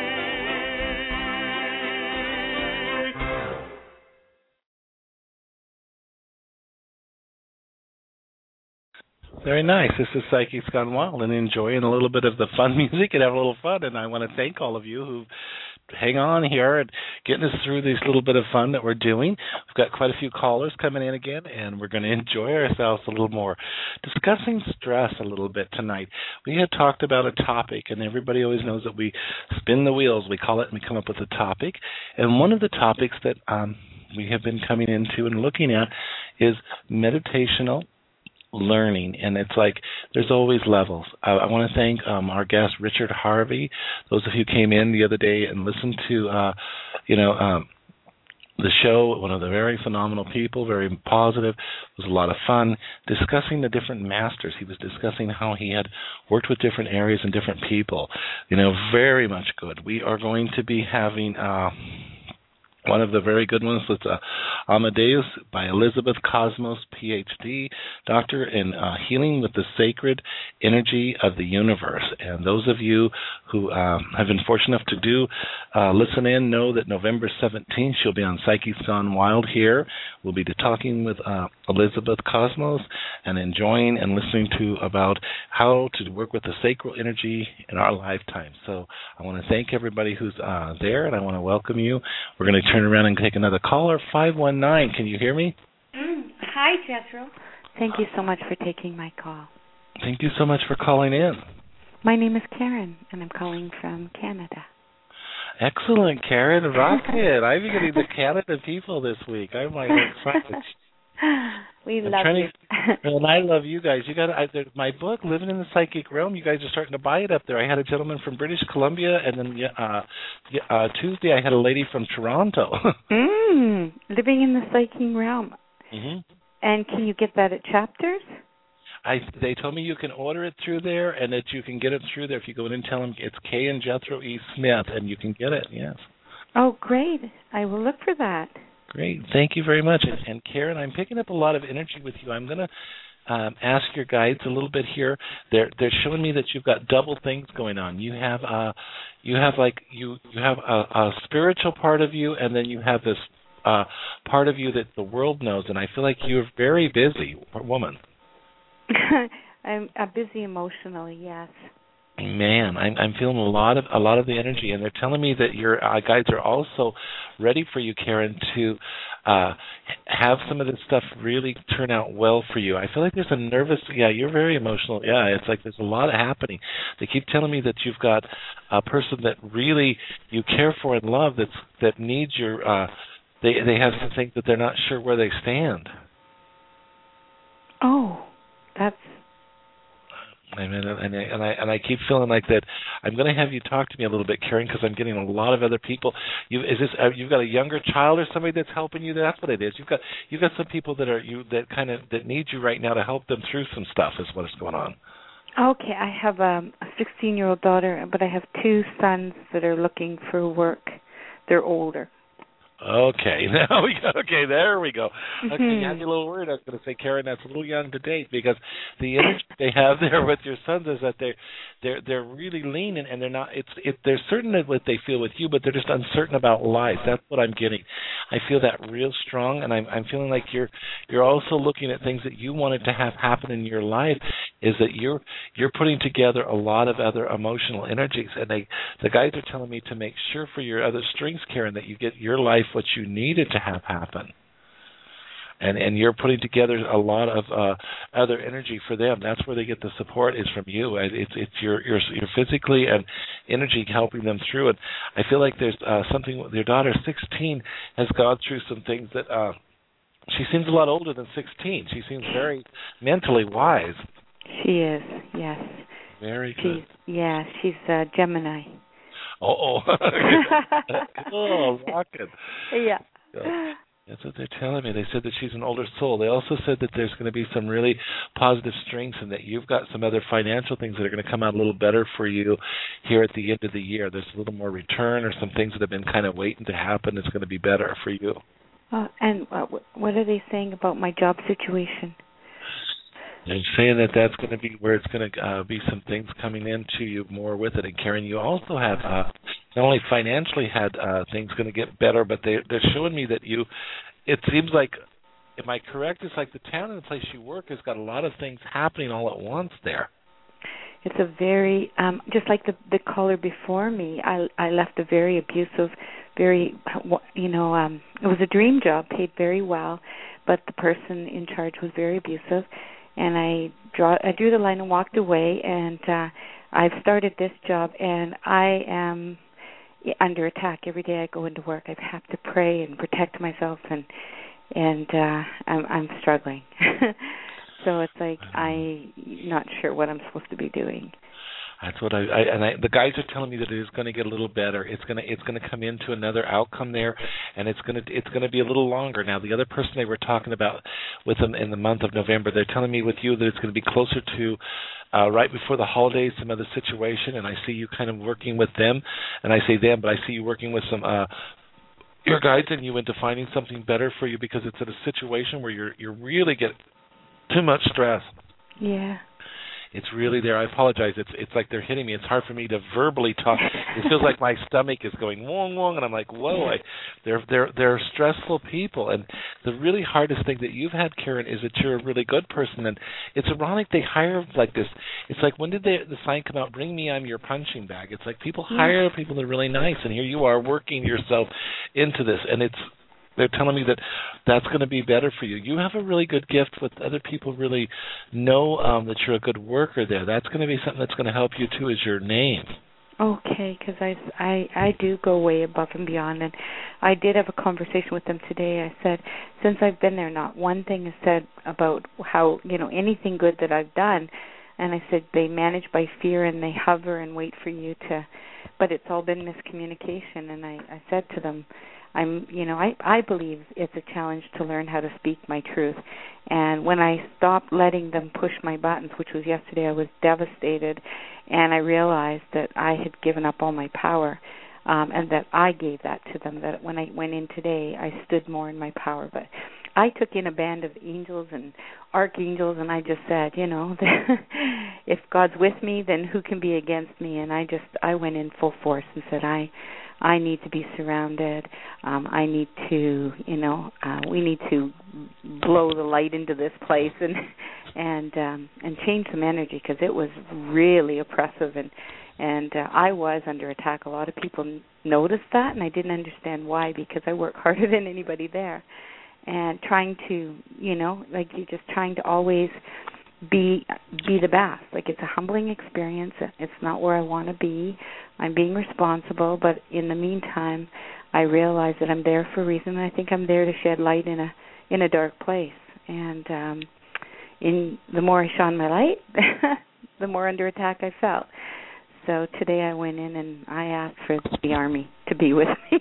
Very nice. This is Psychics Gone Wild, and enjoying a little bit of the fun music and have a little fun. And I want to thank all of you who've hang on here and getting us through this little bit of fun that we're doing. We've got quite a few callers coming in again, and we're going to enjoy ourselves a little more. Discussing stress a little bit tonight. We had talked about a topic, and everybody always knows that we spin the wheels, we call it, and we come up with a topic. And one of the topics that um, we have been coming into and looking at is meditational learning, and it's like there's always levels. I, I want to thank um, our guest Richard Harvey. Those of you who came in the other day and listened to, uh, you know, um, the show. One of the very phenomenal people, very positive. It was a lot of fun discussing the different masters. He was discussing how he had worked with different areas and different people. You know, very much good. We are going to be having. Uh, One of the very good ones was uh, Amadeus by Elizabeth Cosmos, P H D, doctor in uh, healing with the sacred energy of the universe. And those of you who um, have been fortunate enough to do uh, listen in know that November seventeenth she'll be on Psyche's Gone Wild here. We'll be talking with uh, Elizabeth Cosmos and enjoying and listening to about how to work with the sacred energy in our lifetime. So I want to thank everybody who's uh, there, and I want to welcome you. We're going to turn around and take another caller. five one nine, can you hear me? Mm. Hi, Jethro. Thank you so much for taking my call. Thank you so much for calling in. My name is Karen, and I'm calling from Canada. Excellent, Karen. Rocket. I'm getting the Canada people this week. I'm like excited. We I'm love you. To, and I love you guys. You got I, my book, Living in the Psychic Realm. You guys are starting to buy it up there. I had a gentleman from British Columbia, and then uh, uh, Tuesday I had a lady from Toronto. mm, Living in the Psychic Realm. Mm-hmm. And can you get that at Chapters? I they told me you can order it through there, and that you can get it through there if you go in and tell them it's K and Jethro E. Smith, and you can get it. Yes. Oh, great! I will look for that. Great. Thank you very much. And, and Karen, I'm picking up a lot of energy with you. I'm going to um, ask your guides a little bit here. They're they're showing me that you've got double things going on. You have uh you have like you you have a, a spiritual part of you, and then you have this uh part of you that the world knows. And I feel like you're very busy woman. I'm, I'm busy emotionally. Yes. Man, I'm I'm feeling a lot of a lot of the energy, and they're telling me that your uh, guides are also ready for you, Karen, to uh, have some of this stuff really turn out well for you. I feel like there's a nervous. Yeah, you're very emotional. Yeah, it's like there's a lot happening. They keep telling me that you've got a person that really you care for and love that's that needs your. Uh, they they have some things that they're not sure where they stand. Oh, that's. I mean, and I, and I and I keep feeling like that. I'm going to have you talk to me a little bit, Karen, because I'm getting a lot of other people. You is this? Uh, you've got a younger child or somebody that's helping you? That's what it is. You've got you've got some people that are you that kind of that need you right now to help them through some stuff. Is what is going on. Okay, I have um, a sixteen-year-old daughter, but I have two sons that are looking for work. They're older. Okay, now we go. Okay, there we go. Okay, Mm-hmm. you had me a little worried. I was going to say, Karen, that's a little young to date because the energy they have there with your sons is that they, they're they're really lean and, and they're not. It's it. They're certain of what they feel with you, but they're just uncertain about life. That's what I'm getting. I feel that real strong, and I'm I'm feeling like you're you're also looking at things that you wanted to have happen in your life. Is that you're you're putting together a lot of other emotional energies, and they the guys are telling me to make sure for your other strings, Karen, that you get your life what you needed to have happen. And and you're putting together a lot of uh, other energy for them. That's where they get the support is from you. It's it's your your your physically and energy helping them through it. I feel like there's uh, something. Your daughter, sixteen, has gone through some things that uh, she seems a lot older than sixteen. She seems very mentally wise. She is, yes. Very good. She's, yeah, she's uh, Gemini. Oh, cool, rocket. Yeah. That's what they're telling me. They said that she's an older soul. They also said that there's going to be some really positive strengths and that you've got some other financial things that are going to come out a little better for you here at the end of the year. There's a little more return or some things that have been kind of waiting to happen that's going to be better for you. Uh, and uh, what are they saying about my job situation? They're saying that that's going to be where it's going to uh, be some things coming into you more with it. And Karen, you also have uh, not only financially had uh, things going to get better, but they, they're showing me that you, it seems like, am I correct? It's like the town and the place you work has got a lot of things happening all at once there. it's a very um, just like the the caller before me. I I left a very abusive, very you know um, it was a dream job, paid very well, but the person in charge was very abusive, and I draw I drew the line and walked away. And uh, I've started this job, and I am under attack every day I go into work. I have to pray and protect myself, and and uh, I'm, I'm struggling. So it's like I'm not sure what I'm supposed to be doing. That's what I, I and I, the guys are telling me that it is going to get a little better. It's going to it's going to come into another outcome there, and it's going to it's going to be a little longer. Now, the other person they were talking about with them in the month of November, they're telling me with you that it's going to be closer to uh, right before the holidays, some other situation, and I see you kind of working with them, and I say them, but I see you working with some. Uh, your guiding you into finding something better for you, because it's at a situation where you're you really get too much stress. Yeah. It's really there. I apologize. It's it's like they're hitting me. It's hard for me to verbally talk. It feels like my stomach is going wong wong, and I'm like, whoa. I, they're they're they're stressful people, and the really hardest thing that you've had, Karen, is that you're a really good person, and it's ironic they hire like this. It's like, when did they, the sign come out? Bring me, I'm your punching bag. It's like people hire people that are really nice, and here you are working yourself into this, and it's. They're telling me that that's going to be better for you. You have a really good gift with other people really know um, that you're a good worker there. That's going to be something that's going to help you, too, is your name. Okay, because I, I, I do go way above and beyond. And I did have a conversation with them today. I said, since I've been there, not one thing is said about how, you know, anything good that I've done. And I said, they manage by fear and they hover and wait for you to, but it's all been miscommunication. And I, I said to them, I'm, you know, I, I believe it's a challenge to learn how to speak my truth. And when I stopped letting them push my buttons, which was yesterday, I was devastated, and I realized that I had given up all my power, um, and that I gave that to them, that when I went in today, I stood more in my power. But I took in a band of angels and archangels, and I just said, you know, if God's with me, then who can be against me? And I just, I went in full force and said, I I need to be surrounded. Um, I need to, you know, uh, we need to blow the light into this place and and um, and change some energy, because it was really oppressive, and and uh, I was under attack. A lot of people noticed that, and I didn't understand why, because I work harder than anybody there, and trying to, you know, like you're just trying to always be be the best. Like, it's a humbling experience. It's not where I want to be. I'm being responsible, but in the meantime, I realize that I'm there for a reason. I think I'm there to shed light in a in a dark place. And um, in the more I shone my light, the more under attack I felt. So today I went in and I asked for the Army to be with me.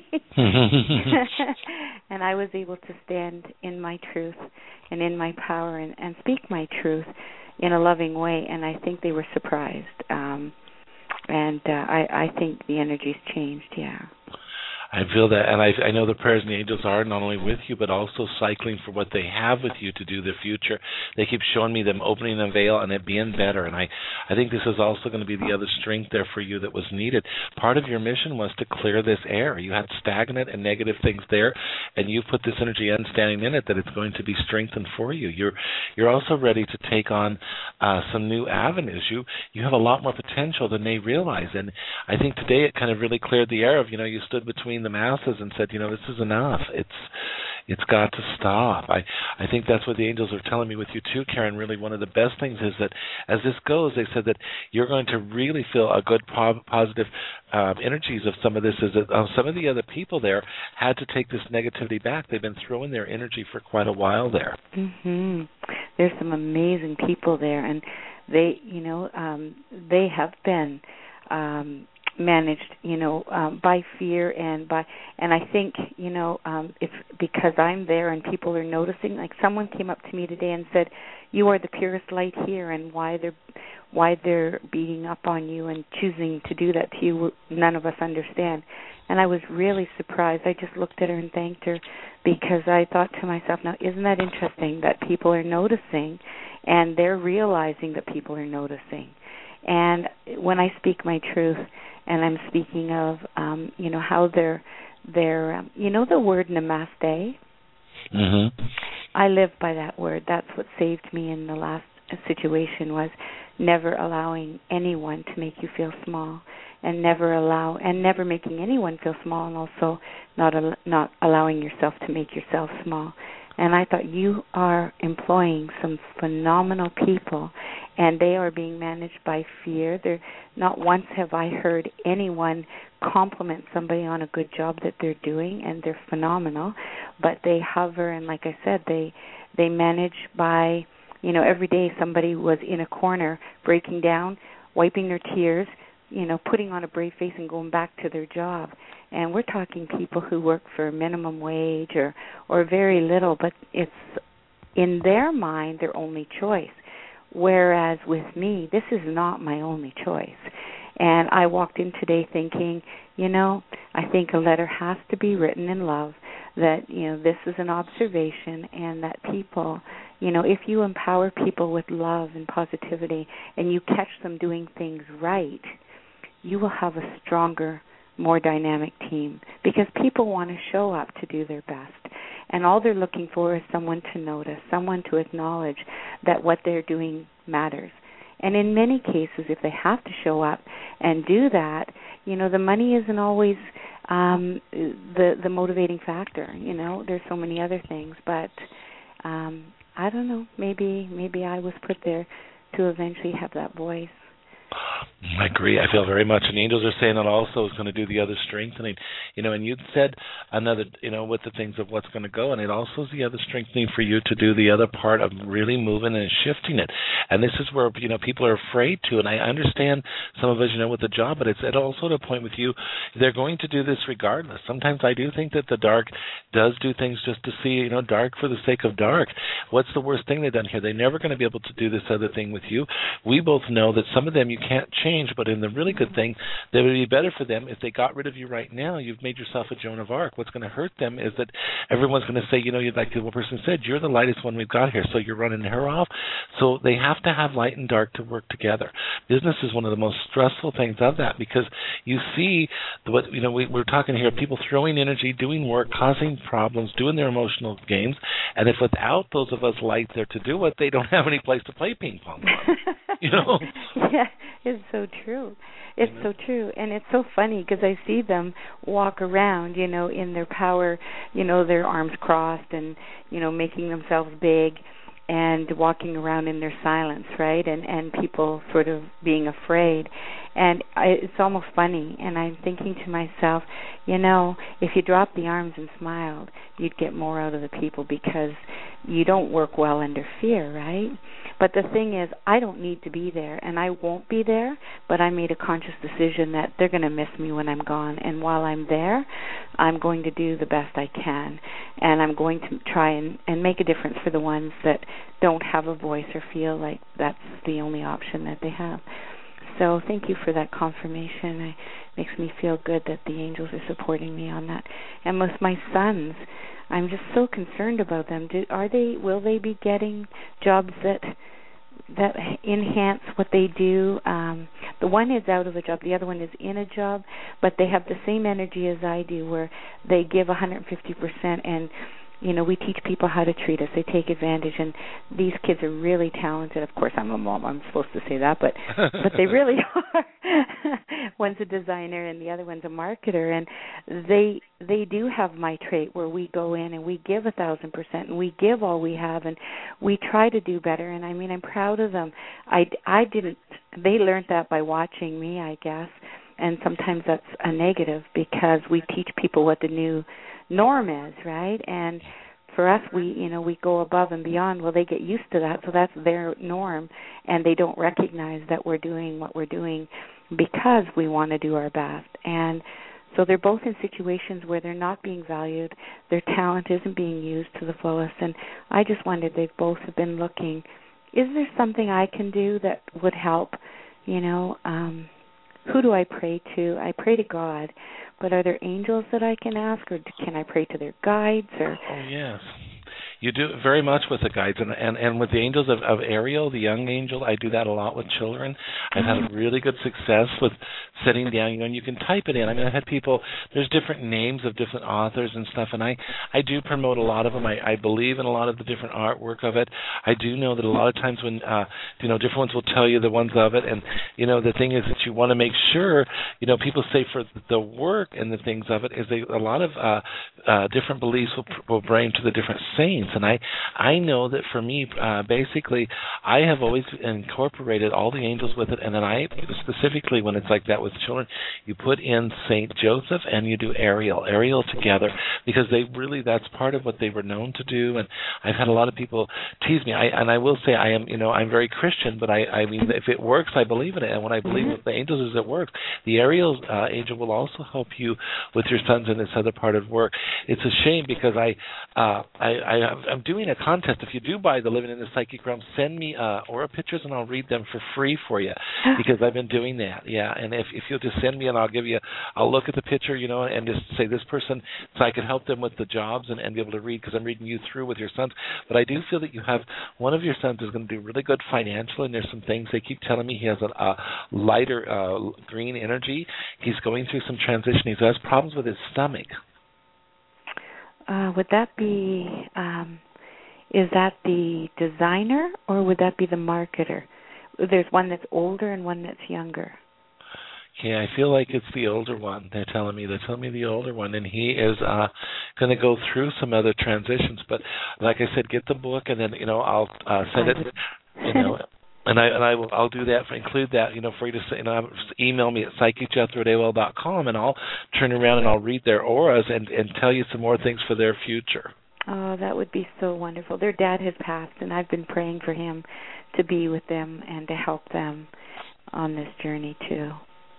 And I was able to stand in my truth and in my power and, and speak my truth in a loving way. And I think they were surprised. Um, and uh, I, I think the energy's changed, yeah. I feel that, and I, I know the prayers and the angels are not only with you, but also cycling for what they have with you to do the future. They keep showing me them opening the veil and it being better, and I, I think this is also going to be the other strength there for you that was needed. Part of your mission was to clear this air. You had stagnant and negative things there, and you put this energy in, standing in it, that it's going to be strengthened for you. You're you're also ready to take on uh, some new avenues. You you have a lot more potential than they realize, and I think today it kind of really cleared the air of, you know, you stood between the masses and said, you know, this is enough. It's it's got to stop. I, I think that's what the angels are telling me with you too, Karen. Really, one of the best things is that as this goes, they said that you're going to really feel a good po- positive uh, energies of some of this. Is that uh, some of the other people there had to take this negativity back. They've been throwing their energy for quite a while there. Mm-hmm. There's some amazing people there, and they, you know, um, they have been um, managed, you know, um, by fear and by, and I think, you know, um, if because I'm there and people are noticing, like someone came up to me today and said, "You are the purest light here," and why they're why they're beating up on you and choosing to do that to you, none of us understand. And I was really surprised. I just looked at her and thanked her, because I thought to myself, now, isn't that interesting that people are noticing and they're realizing that people are noticing. And when I speak my truth, and I'm speaking of, um, you know, how they're, they're um, you know the word namaste? Mm-hmm. I live by that word. That's what saved me in the last situation, was never allowing anyone to make you feel small, and never allow and never making anyone feel small, and also not al- not allowing yourself to make yourself small. And I thought, you are employing some phenomenal people, and they are being managed by fear. They're, not once have I heard anyone compliment somebody on a good job that they're doing, and they're phenomenal. But they hover, and like I said, they they manage by, you know, every day somebody was in a corner breaking down, wiping their tears, you know, putting on a brave face and going back to their job. And we're talking people who work for minimum wage or, or very little, but it's in their mind their only choice. Whereas with me, this is not my only choice. And I walked in today thinking, you know, I think a letter has to be written in love, that, you know, this is an observation, and that people, you know, if you empower people with love and positivity and you catch them doing things right, you will have a stronger, more dynamic team, because people want to show up to do their best. And all they're looking for is someone to notice, someone to acknowledge that what they're doing matters. And in many cases, if they have to show up and do that, you know, the money isn't always um, the the motivating factor. You know, there's so many other things. But um, I don't know. Maybe maybe I was put there to eventually have that voice. I agree. I feel very much. And angels are saying that also is going to do the other strengthening. You know, and you said another, you know, with the things of what's going to go, and it also is the other strengthening for you to do the other part of really moving and shifting it. And this is where, you know, people are afraid to. And I understand some of us, you know, with the job, but it's at also the point with you, they're going to do this regardless. Sometimes I do think that the dark does do things just to see, you know, dark for the sake of dark. What's the worst thing they've done here? They're never going to be able to do this other thing with you. We both know that some of them you can't change, but in the really good thing, that would be better for them if they got rid of you right now. You've made yourself a Joan of Arc. What's going to hurt them is that everyone's going to say, you know, like the one person said, you're the lightest one we've got here, so you're running her off. So they have to have light and dark to work together. Business is one of the most stressful things of that, because you see, what you know, we, we're talking here, people throwing energy, doing work, causing problems, doing their emotional games, and if without those of us light there to do it, they don't have any place to play ping pong. You know? Yeah, it's so true. It's so true. And it's so funny because I see them walk around, you know, in their power, you know, their arms crossed and, you know, making themselves big and walking around in their silence, right? And and people sort of being afraid. And I, it's almost funny. And I'm thinking to myself, you know, if you dropped the arms and smiled, you'd get more out of the people, because you don't work well under fear, right? But the thing is, I don't need to be there, and I won't be there, but I made a conscious decision that they're going to miss me when I'm gone. And while I'm there, I'm going to do the best I can, and I'm going to try and, and make a difference for the ones that don't have a voice or feel like that's the only option that they have. So thank you for that confirmation. It makes me feel good that the angels are supporting me on that. And with my sons, I'm just so concerned about them. Do, are they? Will they be getting jobs that that enhance what they do? Um, the one is out of a job. The other one is in a job, but they have the same energy as I do, where they give one hundred fifty percent. And you know, we teach people how to treat us. They take advantage, and these kids are really talented. Of course, I'm a mom. I'm supposed to say that, but but they really are. One's a designer, and the other one's a marketer, and they they do have my trait where we go in and we give a thousand percent, and we give all we have, and we try to do better. And I mean, I'm proud of them. I I didn't. They learned that by watching me, I guess, and sometimes that's a negative, because we teach people what the new norm is, right? And for us, we, you know, we go above and beyond. Well, they get used to that, so that's their norm, and they don't recognize that we're doing what we're doing because we want to do our best. And so they're both in situations where they're not being valued, their talent isn't being used to the fullest, and I just wondered, they've both have been looking, is there something I can do that would help? You know, um, who do I pray to? I pray to God. But are there angels that I can ask, or can I pray to their guides? Or oh yes, you do it very much with the guides, and and, and with the angels of, of Ariel, the young angel. I do that a lot with children. I've had a really good success with sitting down, you know, and you can type it in. I mean, I've had people. There's different names of different authors and stuff, and I I do promote a lot of them. I, I believe in a lot of the different artwork of it. I do know that a lot of times when uh, you know, different ones will tell you the ones of it, and you know, the thing is that you want to make sure, you know, people say for the work and the things of it is they a lot of uh, uh, different beliefs will, will bring to the different saints, and I I know that for me, uh, basically, I have always incorporated all the angels with it, and then I specifically when it's like that with children, you put in Saint Joseph and you do Ariel, Ariel together, because they really that's part of what they were known to do, and I've had a lot of people tease me, I, and I will say I am, you know, I'm very Christian, but I, I mean, if it works, I believe in it, and when I believe with the angels is it works. The Ariel uh, angel will also help you with your sons in this other part of work. It's a shame because I, uh, I, I, I'm doing a contest. If you do buy the Living in the Psychic Realm, send me uh, aura pictures and I'll read them for free for you because I've been doing that. Yeah, and if if you'll just send me and I'll give you, I'll look at the picture, you know, and just say this person, so I can help them with the jobs and, and be able to read because I'm reading you through with your sons. But I do feel that you have one of your sons is going to do really good financially, and there's some things they keep telling me he has a, a lighter uh, green energy. He's going through some transition. He has problems with his stomach. Uh, would that be, um, is that the designer or would that be the marketer? There's one that's older and one that's younger. Yeah, I feel like it's the older one. They're telling me. They're telling me the older one, and he is uh, going to go through some other transitions. But like I said, get the book, and then you know I'll uh, send it. You know, and I and I will I'll do that for include that you know for you to you know email me at psychic jethro at A O L dot com, and I'll turn around and I'll read their auras and and tell you some more things for their future. Oh, that would be so wonderful. Their dad has passed, and I've been praying for him to be with them and to help them on this journey too.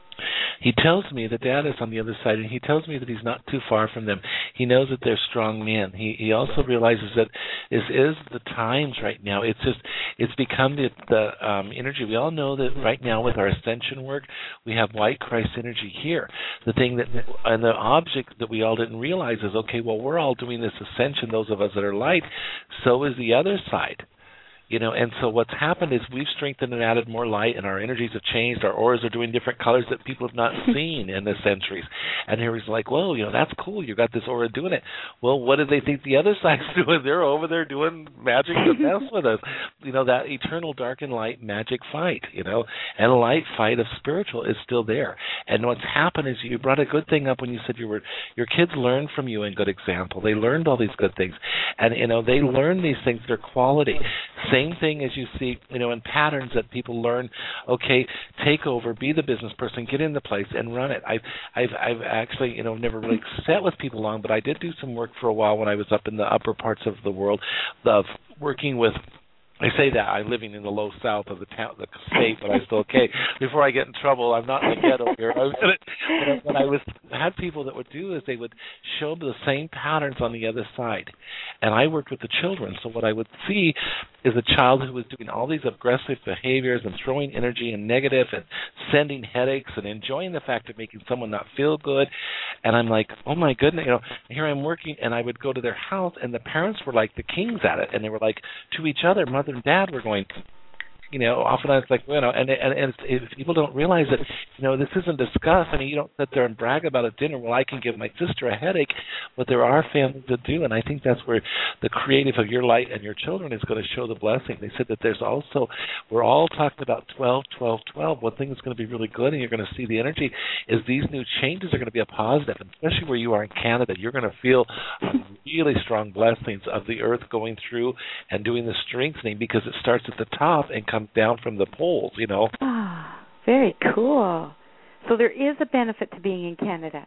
He tells me that Dad is on the other side, and he tells me that he's not too far from them. He knows that they're strong men. He he also realizes that this is the times right now. It's just it's become the the um, energy. We all know that right now with our ascension work, we have white Christ energy here. The thing that and the object that we all didn't realize is okay. Well, we're all doing this ascension. Those of us that are light, so is the other side. You know, and so what's happened is we've strengthened and added more light, and our energies have changed. Our auras are doing different colors that people have not seen in the centuries. And here he's like, whoa, you know, that's cool. You got this aura doing it. Well, what do they think the other side's doing? They're over there doing magic to mess with us. You know, that eternal dark and light magic fight, you know, and a light fight of spiritual is still there. And what's happened is you brought a good thing up when you said you were your kids learned from you in good example. They learned all these good things. And, you know, they learn these things, their quality. Same thing as you see, you know, in patterns that people learn, okay, take over, be the business person, get in the place and run it. I've, I've, I've actually, you know, never really sat with people long, but I did do some work for a while when I was up in the upper parts of the world of working with I say that I'm living in the low south of the town, the state, but I'm still okay. Before I get in trouble, I'm not in the ghetto here. I was, what I was had people that would do is they would show the same patterns on the other side, and I worked with the children. So what I would see is a child who was doing all these aggressive behaviors and throwing energy and negative and sending headaches and enjoying the fact of making someone not feel good. And I'm like, oh my goodness, you know, here I'm working, and I would go to their house, and the parents were like the kings at it, and they were like to each other, mother and dad were going, you know, often I was like, you know, and and, and if people don't realize that, you know, this isn't discussed. I mean, you don't sit there and brag about at dinner, well, I can give my sister a headache, but there are families that do, and I think that's where the creative of your light and your children is going to show the blessing. They said that there's also, we're all talking about twelve, twelve, twelve. One thing that's going to be really good, and you're going to see the energy, is these new changes are going to be a positive, and especially where you are in Canada, you're going to feel really strong blessings of the earth going through and doing the strengthening, because it starts at the top and comes down from the poles, you know. Oh, very cool. So there is a benefit to being in Canada.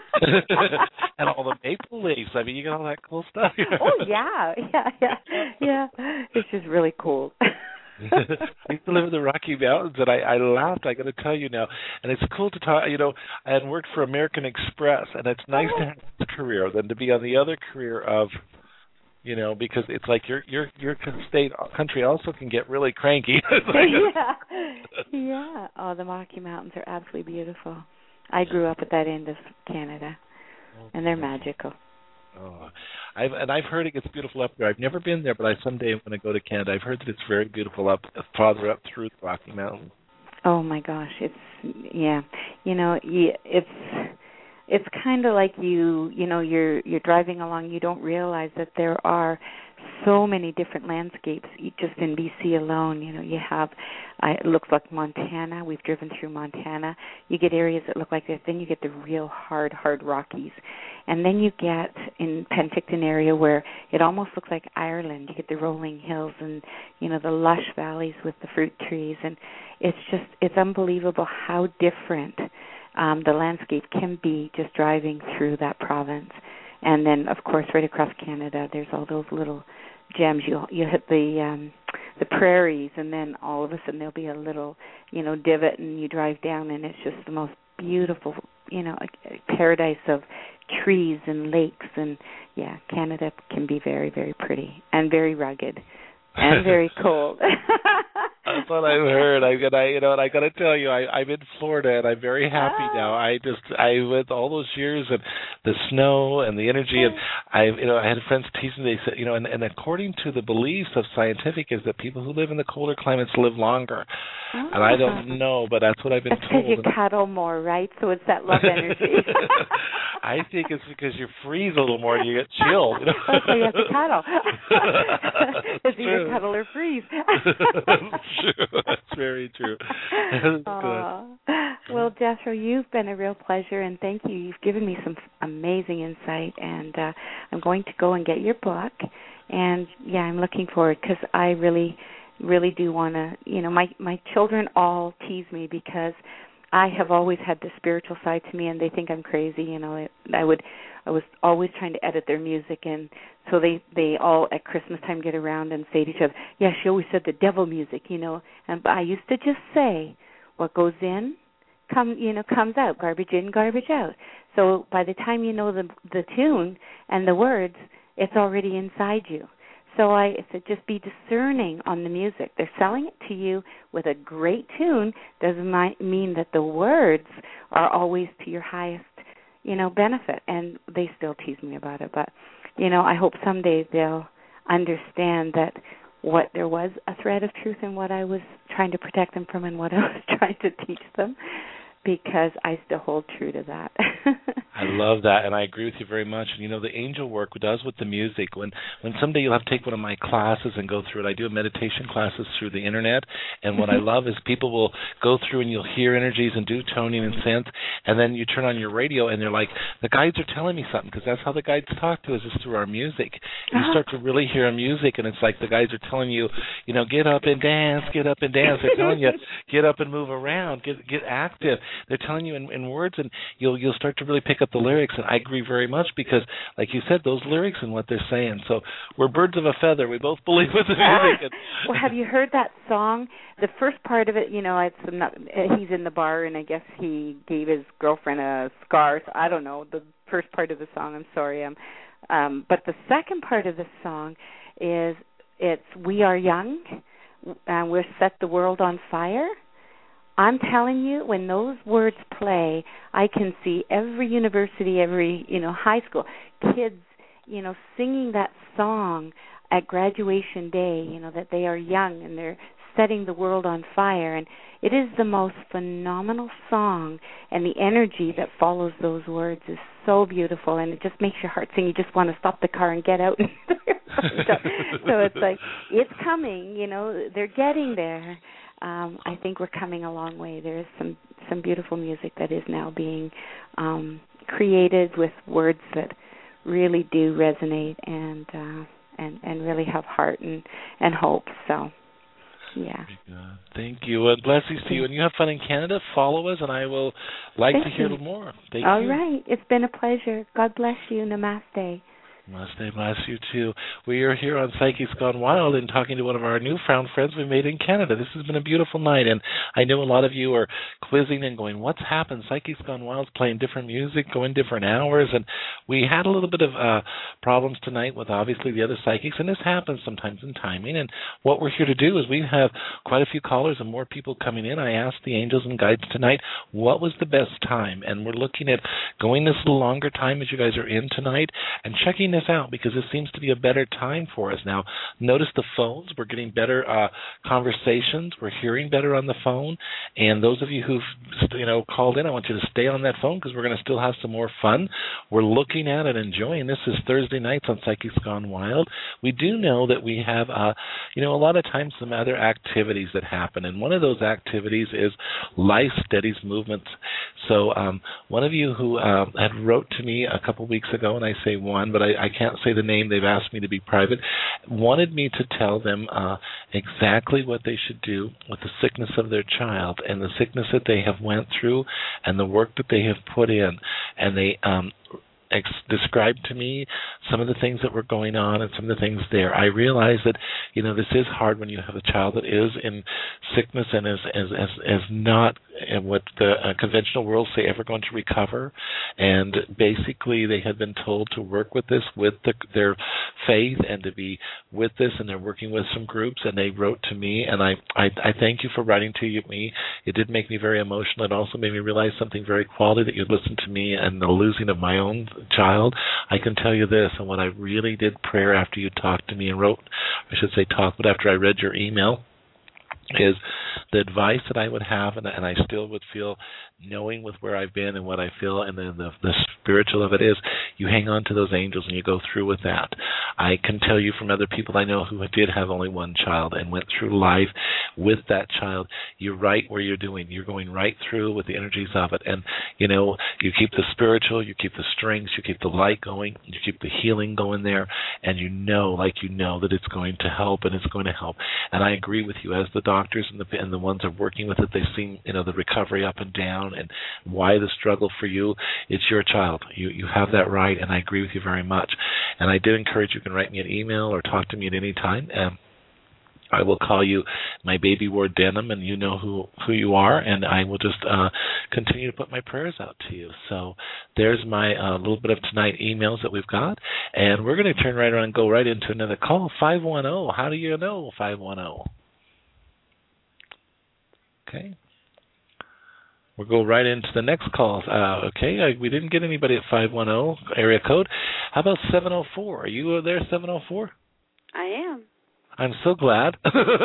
And all the maple leaves. I mean, you got all that cool stuff. Oh, yeah, yeah, yeah, yeah. It's just really cool. I used to live in the Rocky Mountains, and I, I laughed, I got to tell you now. And it's cool to talk, you know, I had worked for American Express, and it's nice oh. to have this career than to be on the other career of, you know, because it's like your your your state country also can get really cranky. Yeah, yeah. Oh, the Rocky Mountains are absolutely beautiful. I grew up at that end of Canada, and they're magical. Oh, I've and I've heard it gets beautiful up there. I've never been there, but I someday am going to go to Canada. I've heard that it's very beautiful up farther up through the Rocky Mountains. Oh my gosh, it's yeah. You know, it's it's kind of like you you know you're you're driving along. You don't realize that there are so many different landscapes just in B C alone. You know, you have uh, it looks like Montana. We've driven through Montana. You get areas that look like this. Then you get the real hard, hard Rockies, and then you get in Penticton area where it almost looks like Ireland. You get the rolling hills and you know the lush valleys with the fruit trees, and it's just it's unbelievable how different um, the landscape can be just driving through that province. And then, of course, right across Canada, there's all those little gems. You you hit the um, the prairies, and then all of a sudden there'll be a little, you know, divot, and you drive down, and it's just the most beautiful, you know, paradise of trees and lakes. And yeah, Canada can be very, very pretty and very rugged and very cold. That's what I've heard. I got, I, you know, and I got to tell you, I, I'm in Florida, and I'm very happy oh. now. I just, I went all those years and the snow and the energy, and I, you know, I had friends teasing me. They said, you know, and, and according to the beliefs of scientific, is that people who live in the colder climates live longer. Oh. And I don't know, but that's what I've been that's told. Because you cuddle more, right? So it's that love energy. I think it's because you freeze a little more and you get chilled. You know? So you have to cuddle. It's either cuddle or freeze. True. That's very true. Well, Jethro, you've been a real pleasure, and thank you. You've given me some amazing insight, and uh, I'm going to go and get your book. And, yeah, I'm looking forward because I really, really do want to, you know, my, my children all tease me because I have always had the spiritual side to me, and they think I'm crazy. You know, I, I would, I was always trying to edit their music, and so they, they all at Christmas time get around and say to each other, "Yeah, she always said the devil music," you know. And I used to just say, "What goes in, come, you know, comes out. Garbage in, garbage out." So by the time you know the the tune and the words, it's already inside you. So I said, just be discerning on the music. They're selling it to you with a great tune. Doesn't mean that the words are always to your highest, you know, benefit. And they still tease me about it. But, you know, I hope someday they'll understand that what there was a thread of truth in what I was trying to protect them from and what I was trying to teach them, because I still hold true to that. I love that, and I agree with you very much. And, you know, the angel work does with the music. When when someday you'll have to take one of my classes and go through it. I do meditation classes through the Internet, and what I love is people will go through and you'll hear energies and do toning and sense, and then you turn on your radio and they're like, the guides are telling me something, because that's how the guides talk to us, is through our music. And you start to really hear music, and it's like the guides are telling you, you know, get up and dance, get up and dance. They're telling you, get up and move around, get get active. They're telling you in, in words, and you'll you'll start to really pick up the lyrics. And I agree very much, because, like you said, those lyrics and what they're saying. So we're birds of a feather. We both believe in the music. And well, have you heard that song? The first part of it, you know, it's not, he's in the bar, and I guess he gave his girlfriend a scar. So I don't know the first part of the song. I'm sorry. Um, um, but the second part of the song is it's "We Are Young, and we'll set the world on fire." I'm telling you, when those words play, I can see every university, every, you know, high school, kids, you know, singing that song at graduation day, you know, that they are young and they're setting the world on fire. And it is the most phenomenal song, and the energy that follows those words is so beautiful, and it just makes your heart sing. You just want to stop the car and get out. So it's like, it's coming, you know, they're getting there. Um, I think we're coming a long way. There is some, some beautiful music that is now being um, created with words that really do resonate and uh, and and really have heart and, and hope. So, yeah. Thank you. And blessings to you. And you have fun in Canada. Follow us, and I will like Thank to hear you. more. Thank All you. right. It's been a pleasure. God bless you. Namaste. Bless day, bless you too. We are here on Psyche's Gone Wild and talking to one of our newfound friends we made in Canada. This has been a beautiful night, and I know a lot of you are quizzing and going, what's happened? Psyche's Gone Wild's playing different music, going different hours, and we had a little bit of uh, problems tonight with obviously the other psychics, and this happens sometimes in timing, and what we're here to do is we have quite a few callers and more people coming in. I asked the angels and guides tonight what was the best time, and we're looking at going this little longer time as you guys are in tonight and checking this out because this seems to be a better time for us now. Notice the phones. We're getting better uh, conversations. We're hearing better on the phone. And those of you who've you know called in, I want you to stay on that phone because we're going to still have some more fun. We're looking at and enjoying. This is Thursday nights on Psyche's Gone Wild. We do know that we have, uh, you know, a lot of times some other activities that happen. And one of those activities is Life Steadies movements. So um, one of you who uh, had wrote to me a couple weeks ago, and I say one, but I, I can't say the name. They've asked me to be private, wanted me to tell them uh, exactly what they should do with the sickness of their child and the sickness that they have went through and the work that they have put in. And they um, ex- described to me some of the things that were going on and some of the things there. I realize that, you know, this is hard when you have a child that is in sickness and is, is, is, is not in what the uh, conventional world say ever going to recover. And basically they had been told to work with this, with the, their faith and to be with this, and they're working with some groups, and they wrote to me, and I, I, I thank you for writing to me. It did make me very emotional. It also made me realize something very quality, that you'd listen to me and the losing of my own child. I can tell you this, and what I really did prayer after you talked to me and wrote, I should say talked, but after I read your email, is the advice that I would have, and, and I still would feel, knowing with where I've been and what I feel, and then the, the spiritual of it is, you hang on to those angels and you go through with that. I can tell you from other people I know who did have only one child and went through life with that child, you're right where you're doing. You're going right through with the energies of it. And, you know, you keep the spiritual, you keep the strengths, you keep the light going, you keep the healing going there, and you know, like you know, that it's going to help, and it's going to help. And I agree with you. As the doctors and the and the ones that are working with it, they've seen, you know, the recovery up and down, and why the struggle for you. It's your child. You you have that right, and I agree with you very much. And I did encourage you can write me an email or talk to me at any time. Um, I will call you my baby ward Denim, and you know who, who you are, and I will just uh, continue to put my prayers out to you. So there's my uh, little bit of tonight emails that we've got, and we're going to turn right around and go right into another call. five one zero, how do you know five one zero? Okay. We'll go right into the next call. Uh, okay, I, we didn't get anybody at five one zero area code. How about seven oh four? Are you there, seven oh four? I am. I'm so glad.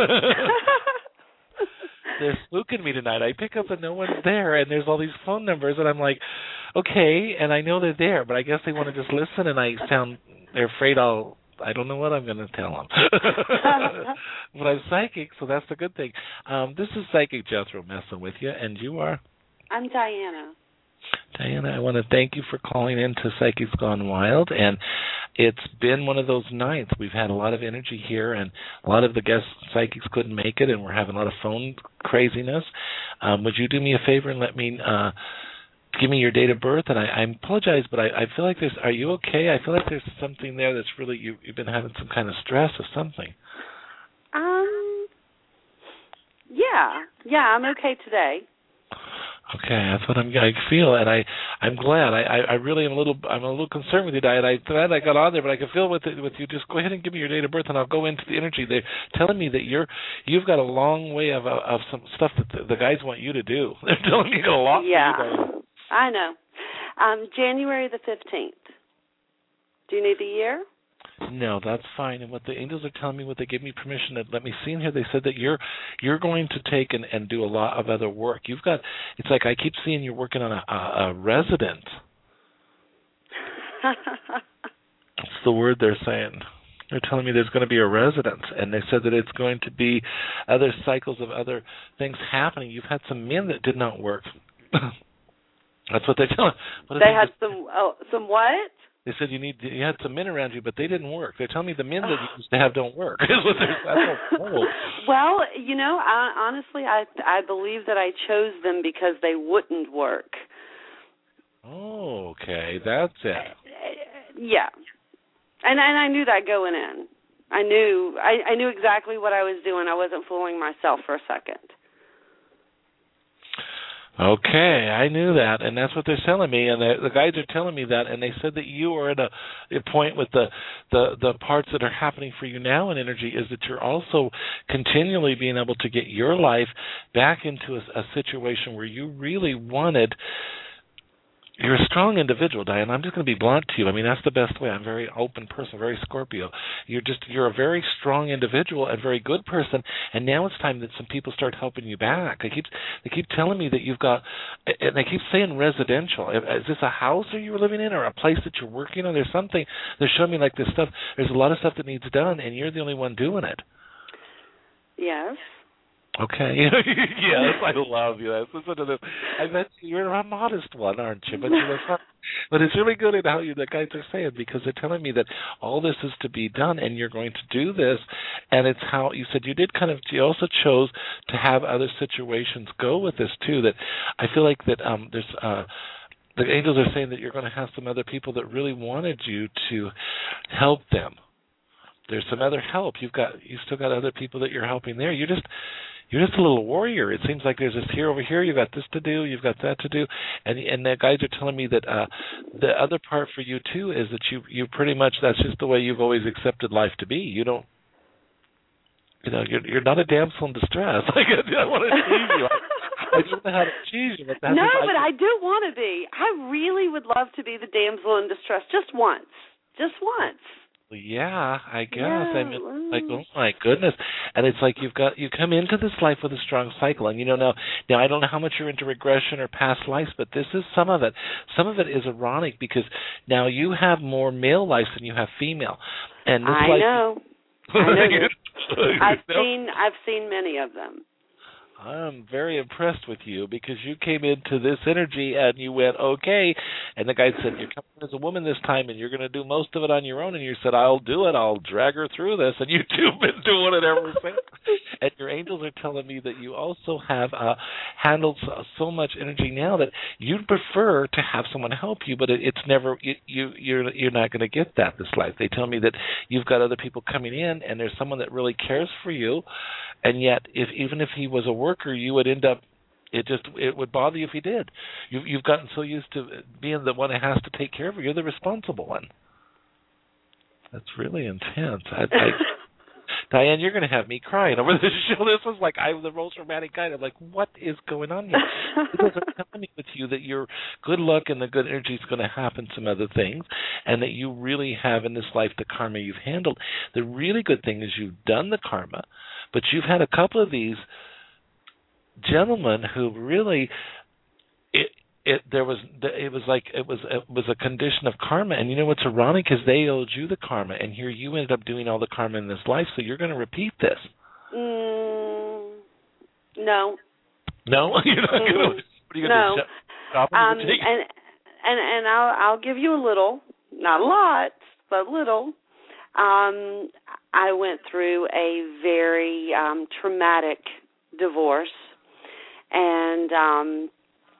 They're spooking me tonight. I pick up and no one's there, and there's all these phone numbers, and I'm like, okay, and I know they're there, but I guess they want to just listen, and I sound, they're afraid I'll, I don't know what I'm going to tell them. But I'm psychic, so that's the good thing. Um, this is Psychic Jethro messing with you, and you are? I'm Diana. Diana, I want to thank you for calling in to Psychics Gone Wild, and it's been one of those nights. We've had a lot of energy here, and a lot of the guest psychics couldn't make it, and we're having a lot of phone craziness. Um, would you do me a favor and let me uh, give me your date of birth? And I, I apologize, but I, I feel like there's. Are you okay? I feel like there's something there that's really you, you've been having some kind of stress or something. Um. Yeah, yeah, I'm okay today. Okay, that's what I'm, I feel, and I, I'm glad. I, I, I really am a little, I'm a little concerned with you, Diane. I'm glad I got on there, but I can feel with it, with you. Just go ahead and give me your date of birth, and I'll go into the energy. They're telling me that you're, you've got a long way of of some stuff that the, the guys want you to do. They're telling me you got a lot. Yeah, for you guys. I know. Um, January the fifteenth. Do you need the year? No, that's fine. And what the angels are telling me, what they gave me permission to let me see in here, they said that you're you're going to take and, and do a lot of other work. You've got, it's like I keep seeing you're working on a, a, a residence. That's the word they're saying. They're telling me there's going to be a residence, and they said that it's going to be other cycles of other things happening. You've had some men that did not work. That's what they're telling. What they had some oh, some what? They said you need you had some men around you, but they didn't work. They're telling me the men that you used to have don't work. Is what they're, that's what well, you know, I, honestly, I I believe that I chose them because they wouldn't work. Oh, okay, that's it. Yeah. And and I knew that going in. I knew I, I knew exactly what I was doing. I wasn't fooling myself for a second. Okay, I knew that, and that's what they're telling me, and the, the guides are telling me that, and they said that you are at a, a point with the, the, the parts that are happening for you now in energy is that you're also continually being able to get your life back into a, a situation where you really wanted. You're a strong individual, Diane. I'm just going to be blunt to you. I mean, that's the best way. I'm a very open person, very Scorpio. You're just you're a very strong individual and very good person. And now it's time that some people start helping you back. They keep they keep telling me that you've got, and they keep saying residential. Is this a house that you were living in, or a place that you're working on? There's something. They're showing me like this stuff. There's a lot of stuff that needs done, and you're the only one doing it. Yes. Okay. Yes, I love you. Listen to this. I bet you're a modest one, aren't you? But you're not. But it's really good at how you the guys are saying, because they're telling me that all this is to be done, and you're going to do this. And it's how you said you did kind of. You also chose to have other situations go with this too. That I feel like that um, there's. Uh, the angels are saying that you're going to have some other people that really wanted you to help them. There's some other help. You've got. You still got other people that you're helping there. You just. You're just a little warrior. It seems like there's this here over here. You've got this to do. You've got that to do. And and the guys are telling me that uh, the other part for you, too, is that you you pretty much, that's just the way you've always accepted life to be. You don't, you know, you're, you're not a damsel in distress. Like, I want to tease you. I, I don't know how to tease you. But that's no, I, but I do want to be. I really would love to be the damsel in distress just once. Just once. Yeah, I guess. Yeah. I mean, like, oh my goodness! And it's like you've got you come into this life with a strong cycle, and you know now. Now I don't know how much you're into regression or past lives, but this is some of it. Some of it is ironic because now you have more male lives than you have female, and this I life, know. I know. you, I've know? seen I've seen many of them. I'm very impressed with you because you came into this energy and you went, okay. And the guy said, you're coming as a woman this time and you're going to do most of it on your own. And you said, I'll do it. I'll drag her through this. And you two have been doing it ever since. And your angels are telling me that you also have uh, handled so, so much energy now that you'd prefer to have someone help you, but it, it's never, you, you, you're, you're not going to get that this life. They tell me that you've got other people coming in and there's someone that really cares for you. And yet, if even if he was a worker, you would end up. It just it would bother you if he did. You've you've gotten so used to being the one that has to take care of you. You're the responsible one. That's really intense. I, I, Diane, you're going to have me crying over this show. This was like I'm the most romantic guy. I'm like, what is going on here? Because I'm telling me with you that your good luck and the good energy is going to happen some other things, and that you really have in this life the karma you've handled. The really good thing is you've done the karma. But you've had a couple of these gentlemen who really, it it there was it was like it was it was a condition of karma, and you know what's ironic is they owed you the karma, and here you ended up doing all the karma in this life, so you're going to repeat this. Mm, no. No, you're not going to. What are you going to no. do? Stop um, and and and I'll I'll give you a little, not a lot, but little. Um, I went through a very um, traumatic divorce, and um,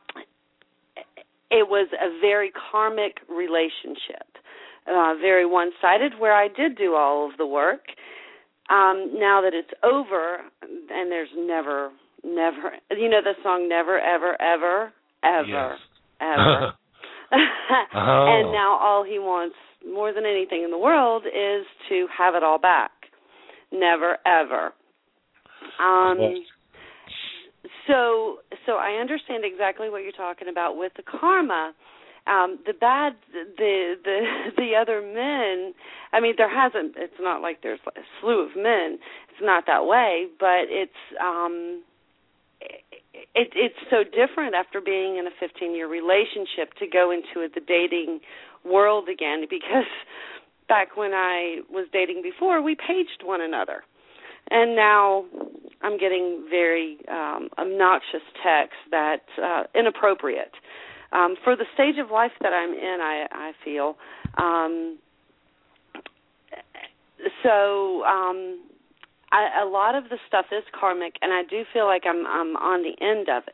it was a very karmic relationship, uh, very one-sided, where I did do all of the work. Um, now that it's over, and there's never, never, you know the song Never, Ever, Ever, Ever, yes. Ever. oh. And now all he wants more than anything in the world is to have it all back. Never, ever. Um, so, so I understand exactly what you're talking about with the karma. Um, the bad, the the the other men. I mean, there hasn't. It's not like there's a slew of men. It's not that way, but it's um, it, it's so different after being in a fifteen-year relationship to go into the dating world again, because back when I was dating before, we paged one another, and now I'm getting very um, obnoxious texts that uh, inappropriate um, for the stage of life that I'm in. I, I feel um, so. Um, I, a lot of the stuff is karmic, and I do feel like I'm I'm on the end of it.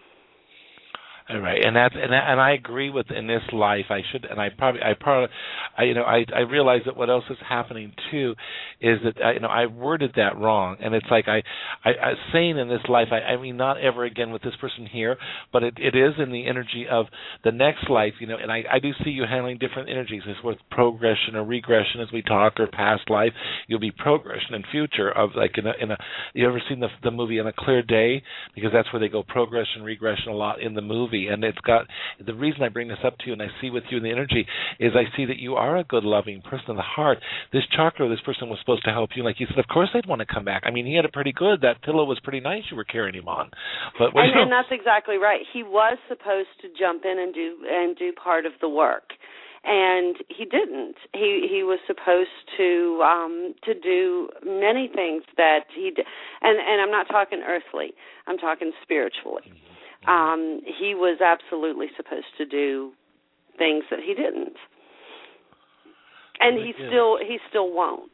All right, and that's and, and I agree with in this life. I should, and I probably, I probably, I, you know, I I realize that what else is happening too is that I, you know I worded that wrong, and it's like I, I, I saying in this life, I, I mean not ever again with this person here, but it, it is in the energy of the next life, you know, and I, I do see you handling different energies. It's with progression or regression as we talk, or past life. You'll be progression and future of like in a in a. You ever seen the the movie On a Clear Day? Because that's where they go progression, regression a lot in the movie, and it's got the reason I bring this up to you and I see with you in the energy is I see that you are a good, loving person in the heart. This chakra, this person was supposed to help you. Like you said, of course they'd want to come back. I mean, he had it pretty good. That pillow was pretty nice you were carrying him on. But and, and that's exactly right. He was supposed to jump in and do and do part of the work, and he didn't. He he was supposed to um, to do many things that he did. And and I'm not talking earthly. I'm talking spiritually. Um, he was absolutely supposed to do things that he didn't, and he still he still won't.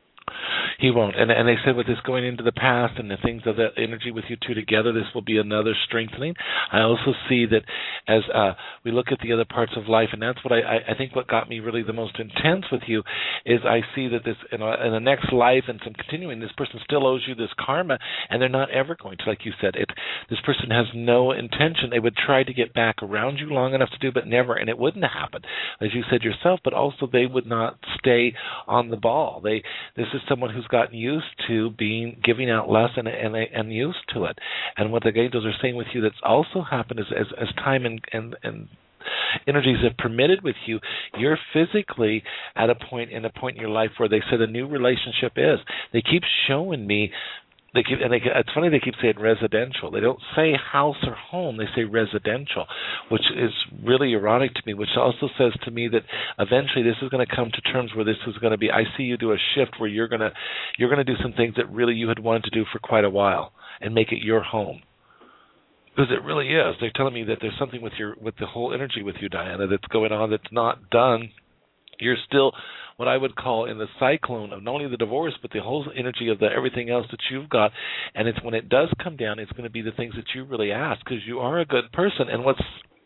He won't. And and they said with this going into the past and the things of that energy with you two together, this will be another strengthening. I also see that as uh, we look at the other parts of life, and that's what I, I think what got me really the most intense with you is I see that this in, a, in the next life and some continuing, this person still owes you this karma, and they're not ever going to, like you said, it. This person has no intention. They would try to get back around you long enough to do, but never, and it wouldn't happen, as you said yourself. But also they would not stay on the ball. They this is someone who's gotten used to being giving out less and and, and used to it. And what the angels are saying with you that's also happened is as, as time and, and, and energies have permitted with you, you're physically at a point in a point in your life where they said a new relationship is. They keep showing me They keep, and they, it's funny they keep saying residential. They don't say house or home. They say residential, which is really ironic to me, which also says to me that eventually this is going to come to terms where this is going to be, I see you do a shift where you're going to you're going to do some things that really you had wanted to do for quite a while and make it your home. Because it really is. They're telling me that there's something with your with the whole energy with you, Diana, that's going on that's not done. You're still what I would call in the cyclone of not only the divorce, but the whole energy of the everything else that you've got. And it's when it does come down, it's going to be the things that you really ask, because you are a good person. And what's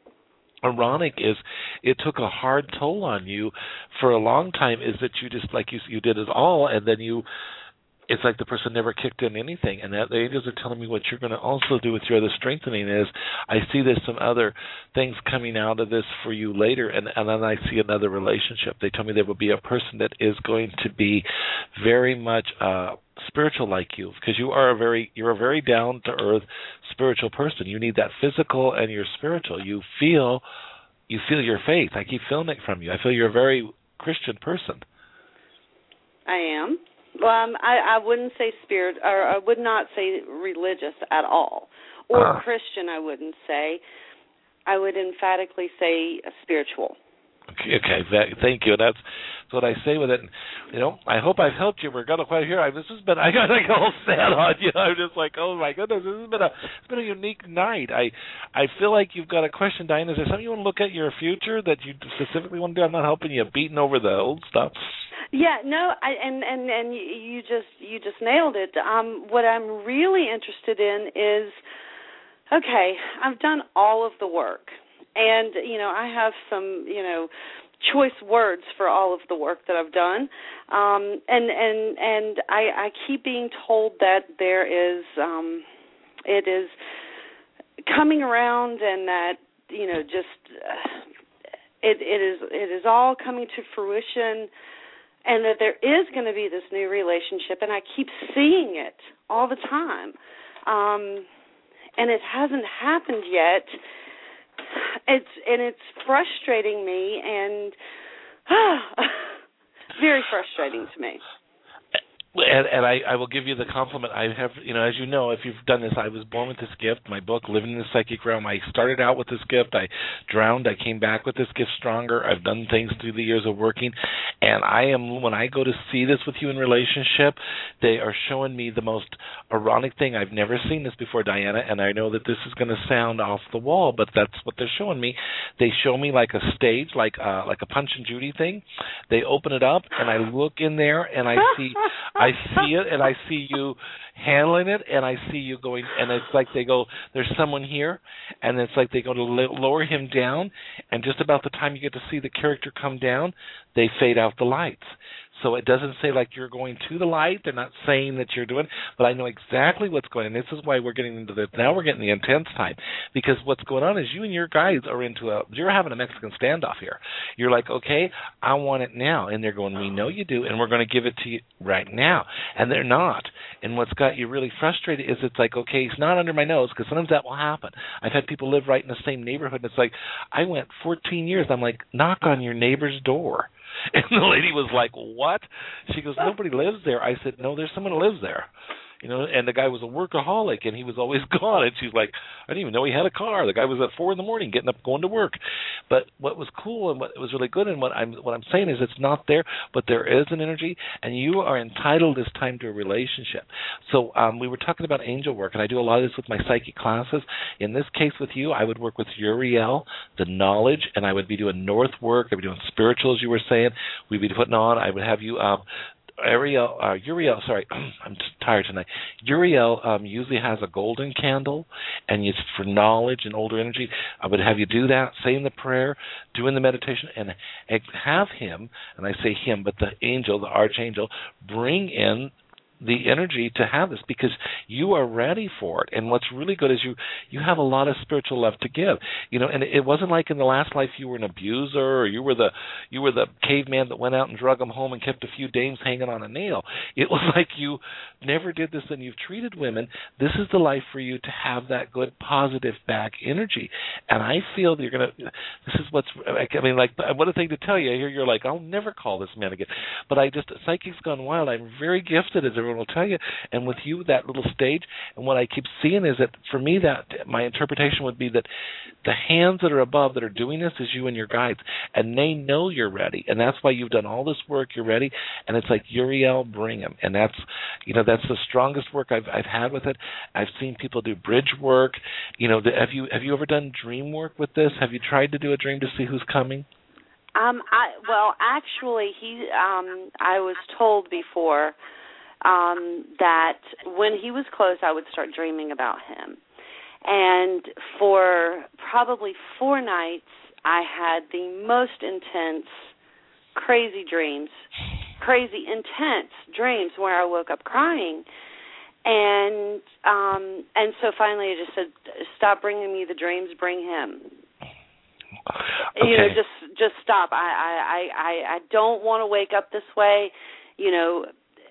ironic is it took a hard toll on you for a long time, is that you just, like you, you did it all, and then you, it's like the person never kicked in anything. And that the angels are telling me what you're going to also do with your other strengthening is I see there's some other things coming out of this for you later, and, and then I see another relationship. They tell me there will be a person that is going to be very much uh, spiritual like you, because you are a very you're a very down to earth spiritual person. You need that physical and you're spiritual. You feel you feel your faith. I keep feeling it from you. I feel you're a very Christian person. I am. Well, um, I, I wouldn't say spirit, or I would not say religious at all, or uh. Christian. I wouldn't say. I would emphatically say spiritual. Okay, okay, thank you. That's, that's what I say with it. You know, I hope I've helped you. We're gonna quite here. I, this has been. I got like all sad on you. I'm just like, oh my goodness, this has been a. It's been a unique night. I, I feel like you've got a question, Diana. Is there something you want to look at your future that you specifically want to do? I'm not helping you beating over the old stuff. Yeah, no, I, and and and you just you just nailed it. Um, what I'm really interested in is, okay, I've done all of the work. And, you know, I have some, you know, choice words for all of the work that I've done. Um, and and, and I, I keep being told that there is, um, it is coming around, and that, you know, just, uh, it, it is it is all coming to fruition, and that there is going to be this new relationship, and I keep seeing it all the time. Um, and it hasn't happened yet. It's and it's frustrating me, and ah, very frustrating to me. And, and I, I will give you the compliment. I have, you know, as you know, if you've done this, I was born with this gift. My book, Living in the Psychic Realm, I started out with this gift. I drowned. I came back with this gift stronger. I've done things through the years of working. And I am, when I go to see this with you in relationship, they are showing me the most ironic thing. I've never seen this before, Diana, and I know that this is going to sound off the wall, but that's what they're showing me. They show me like a stage, like uh, like a Punch and Judy thing. They open it up, and I look in there, and I see... I see it, and I see you handling it, and I see you going, and it's like they go, there's someone here, and it's like they go to lower him down, and just about the time you get to see the character come down, they fade out the lights. So it doesn't say like you're going to the light. They're not saying that you're doing, but I know exactly what's going on. And this is why we're getting into the, now we're getting the intense time, because what's going on is you and your guys are into a, you're having a Mexican standoff here. You're like, okay, I want it now. And they're going, we know you do, and we're going to give it to you right now. And they're not. And what's got you really frustrated is it's like, okay, it's not under my nose, because sometimes that will happen. I've had people live right in the same neighborhood, and it's like, I went fourteen years. I'm like, knock on your neighbor's door. And the lady was like, what? She goes, nobody lives there. I said, no, there's someone who lives there. You know, and the guy was a workaholic, and he was always gone. And she's like, I didn't even know he had a car. The guy was at four in the morning getting up, going to work. But what was cool and what was really good, and what I'm what I'm saying is, it's not there, but there is an energy, and you are entitled this time to a relationship. So um, we were talking about angel work, and I do a lot of this with my psychic classes. In this case with you, I would work with Uriel, the knowledge, and I would be doing north work. I'd be doing spiritual, as you were saying. We'd be putting on. I would have you. Um, Ariel, uh, Uriel, sorry, I'm tired tonight. Uriel um, usually has a golden candle, and it's for knowledge and older energy. I would have you do that, saying the prayer, doing the meditation, and have him, and I say him, but the angel, the archangel, bring in the energy to have this, because you are ready for it. And what's really good is you you have a lot of spiritual love to give. You know, and it wasn't like in the last life you were an abuser, or you were the you were the caveman that went out and drug them home and kept a few dames hanging on a nail. It was like you never did this, and you've treated women. This is the life for you to have that good, positive back energy. And I feel that you're gonna. This is what's. I mean, like, what a thing to tell you. Here you're like, I'll never call this man again. But I just, Psychic's Gone Wild. I'm very gifted, as everyone will tell you, and with you, that little stage, and what I keep seeing is that, for me, that my interpretation would be that the hands that are above that are doing this is you and your guides, and they know you're ready, and that's why you've done all this work. You're ready, and it's like, Uriel, bring him, and that's, you know, that's the strongest work I've I've had with it. I've seen people do bridge work. You know, the, have you have you ever done dream work with this? Have you tried to do a dream to see who's coming? Um, I well, actually, he um, I was told before. Um, that when he was close, I would start dreaming about him. And for probably four nights, I had the most intense, crazy dreams, crazy, intense dreams where I woke up crying. And um, and so finally I just said, stop bringing me the dreams, bring him. Okay. You know, just just stop. I, I, I, I don't want to wake up this way, you know.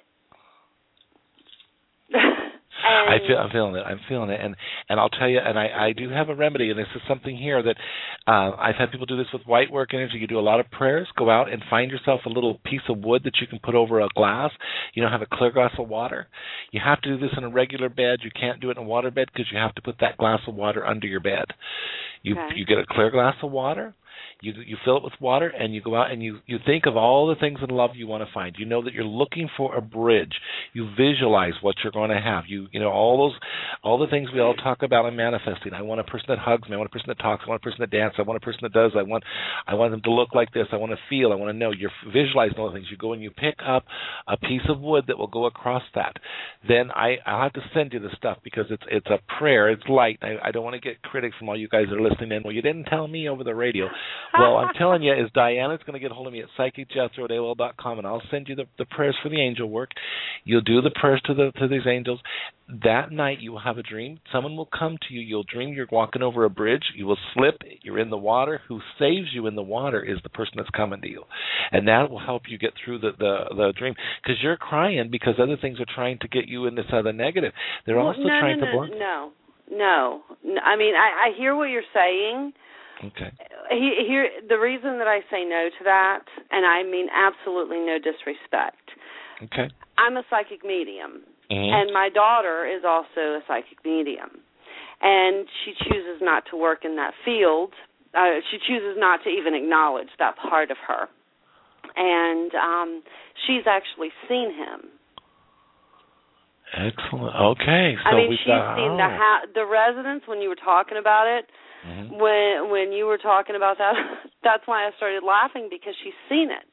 I feel, I'm feeling it. I'm feeling it, and and I'll tell you, and I, I do have a remedy, and this is something here that uh, I've had people do this with white work energy. You do a lot of prayers. Go out and find yourself a little piece of wood that you can put over a glass. You know, have a clear glass of water. You have to do this in a regular bed. You can't do it in a water bed because you have to put that glass of water under your bed. You okay. you get a clear glass of water. You you fill it with water, and you go out and you, you think of all the things in love you want to find. You know that you're looking for a bridge. You visualize what you're going to have. You you know all those all the things we all talk about in manifesting. I want a person that hugs me. I want a person that talks. I want a person that dances. I want a person that does. I want I want them to look like this. I want to feel. I want to know. You're visualizing all the things. You go and you pick up a piece of wood that will go across that. Then I I'll have to send you the stuff because it's it's a prayer. It's light. I, I don't want to get critics from all you guys that are listening in. Well, you didn't tell me over the radio. Well, I'm telling you, is Diana's going to get a hold of me at psychic jethro at A O L dot com, and I'll send you the, the prayers for the angel work. You'll do the prayers to the to these angels. That night you will have a dream. Someone will come to you. You'll dream you're walking over a bridge. You will slip. You're in the water. Who saves you in the water is the person that's coming to you. And that will help you get through the, the, the dream. Because you're crying because other things are trying to get you in this other negative. They're well, also no, trying no, to no, block. No, no, no. I mean, I, I hear what you're saying. Okay. He, here, the reason that I say no to that, and I mean absolutely no disrespect. Okay. I'm a psychic medium, mm-hmm. and my daughter is also a psychic medium, and she chooses not to work in that field. Uh, she chooses not to even acknowledge that part of her, and um, she's actually seen him. Excellent. Okay. So I mean, we've she's got, seen oh. the ha- the residence when you were talking about it. Mm-hmm. When when you were talking about that, that's why I started laughing, because she's seen it.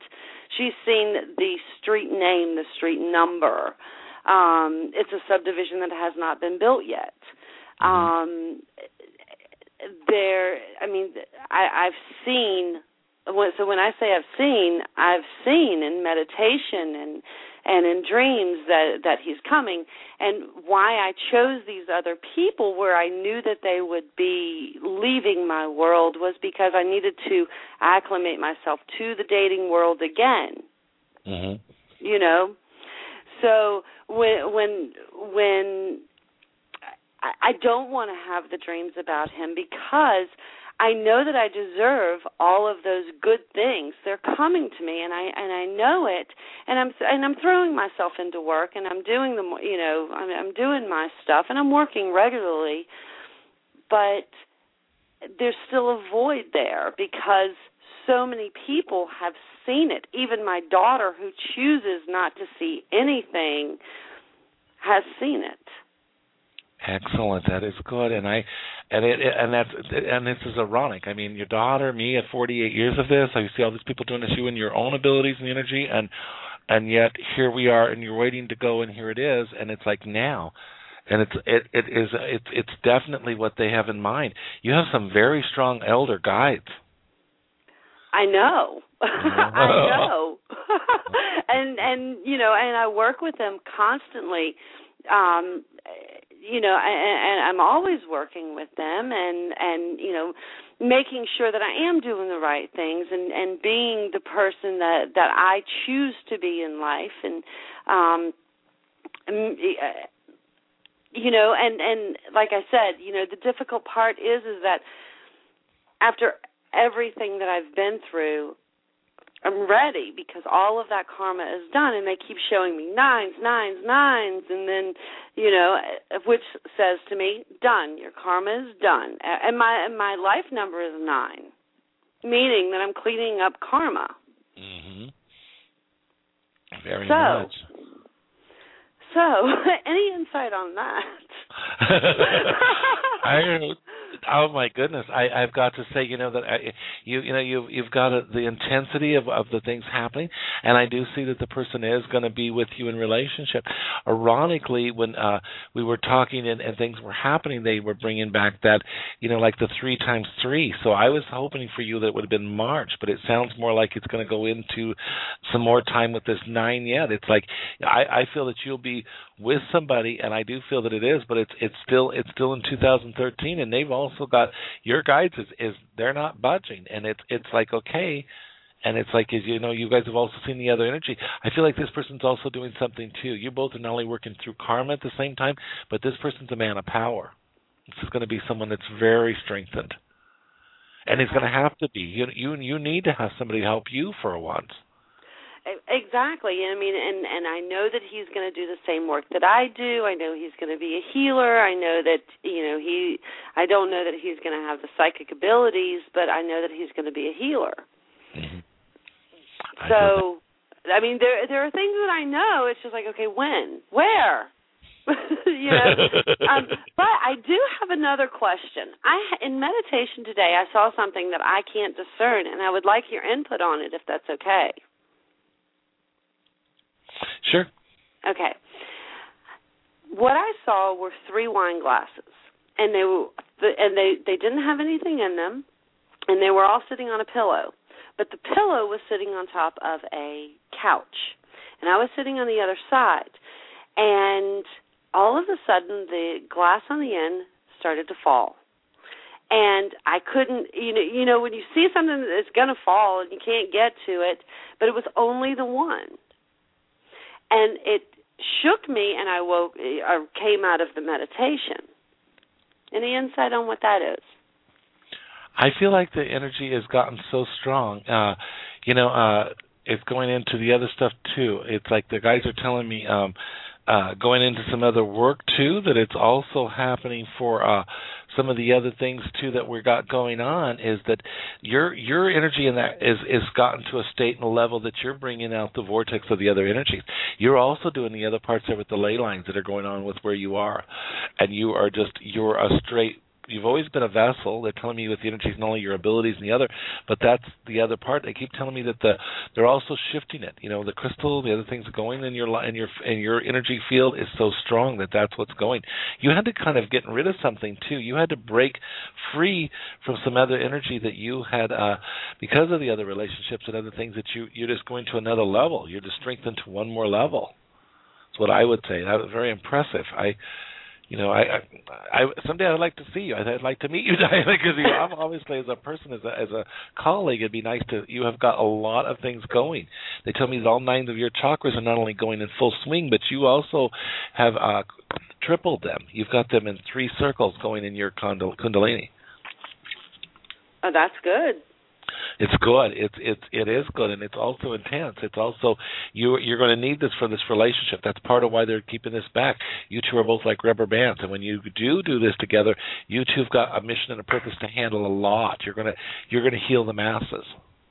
She's seen the street name, the street number. Um, it's a subdivision that has not been built yet. Um, there, I mean, I, I've seen. So when I say I've seen, I've seen in meditation and and in dreams that that he's coming. And why I chose these other people where I knew that they would be leaving my world was because I needed to acclimate myself to the dating world again. Mm-hmm. You know, so when when when I, I don't want to have the dreams about him because I know that I deserve all of those good things. They're coming to me, and I and I know it. And I'm and I'm throwing myself into work, and I'm doing the you know I'm, I'm doing my stuff, and I'm working regularly. But there's still a void there because so many people have seen it. Even my daughter, who chooses not to see anything, has seen it. Excellent. That is good, and I, and it, and that's, and this is ironic. I mean, your daughter, me, at forty-eight years of this, I see all these people doing this. You and your own abilities and energy, and and yet here we are, and you're waiting to go, and here it is, and it's like now, and it's it it is it's it's definitely what they have in mind. You have some very strong elder guides. I know, I know, and and you know, and I work with them constantly. Um, you know, and, and I'm always working with them and, and, you know, making sure that I am doing the right things and, and being the person that, that I choose to be in life. And, um, you know, and, and like I said, you know, the difficult part is, is that after everything that I've been through, I'm ready because all of that karma is done, and they keep showing me nines, nines, nines, and then, you know, which says to me, done. Your karma is done, and my and my life number is nine, meaning that I'm cleaning up karma. Mm-hmm. Very so, much. So, any insight on that? I oh my goodness, I, I've got to say, you know that I, you you know you've you've got a, the intensity of, of the things happening, and I do see that the person is going to be with you in relationship. Ironically, when uh, we were talking and, and things were happening, they were bringing back that you know like the three times three. So I was hoping for you that it would have been March, but it sounds more like it's going to go into some more time with this nine yet. It's like I, I feel that you'll be with somebody, and I do feel that it is, but it's it's still it's still in two thousand thirteen, and they've also got your guides is, is they're not budging, and it's it's like okay, and it's like as you know you guys have also seen the other energy. I feel like this person's also doing something too. You both are not only working through karma at the same time, but this person's a man of power. This is going to be someone that's very strengthened, and it's going to have to be. You you you need to have somebody help you for once. Exactly. I mean, and, and I know that he's going to do the same work that I do. I know he's going to be a healer. I know that, you know, he, I don't know that he's going to have the psychic abilities, but I know that he's going to be a healer. Mm-hmm. I so, I mean, there there are things that I know. It's just like, okay, when? Where? you know. um, but I do have another question. I in meditation today, I saw something that I can't discern, and I would like your input on it if that's okay. Sure. Okay. What I saw were three wine glasses, and they were, and they, they didn't have anything in them, and they were all sitting on a pillow. But the pillow was sitting on top of a couch, and I was sitting on the other side. And all of a sudden, the glass on the end started to fall. And I couldn't, you know, you know, when you see something that's going to fall and you can't get to it, but it was only the one. And it shook me, and I woke, or came out of the meditation. Any insight on what that is? I feel like the energy has gotten so strong. Uh, you know, uh, it's going into the other stuff too. It's like the guys are telling me um, uh, going into some other work too, that it's also happening for uh, some of the other things too that we got going on. Is that your your energy in that is is gotten to a state and a level that you're bringing out the vortex of the other energies. You're also doing the other parts there with the ley lines that are going on with where you are, and you are just you're a straight you've always been a vessel. They're telling me with the energy is not only your abilities and the other, but that's the other part. They keep telling me that the they're also shifting it. You know, the crystal, the other things going in your in your in your energy field is so strong that that's what's going. You had to kind of get rid of something too. You had to break free from some other energy that you had uh, because of the other relationships and other things that you you're just going to another level. You're just strengthened to one more level. That's what I would say. That was very impressive. I. You know, I, I, I someday I'd like to see you. I'd, I'd like to meet you, Diana, because you know, obviously as a person, as a, as a colleague, it'd be nice to. You have got a lot of things going. They tell me that all nine of your chakras are not only going in full swing, but you also have uh, tripled them. You've got them in three circles going in your kundalini. Oh, that's good. It's good. It's it's it is good, and it's also intense. It's also you you're going to need this for this relationship. That's part of why they're keeping this back. You two are both like rubber bands, and when you do do this together, you two have got a mission and a purpose to handle a lot. You're gonna you're gonna heal the masses.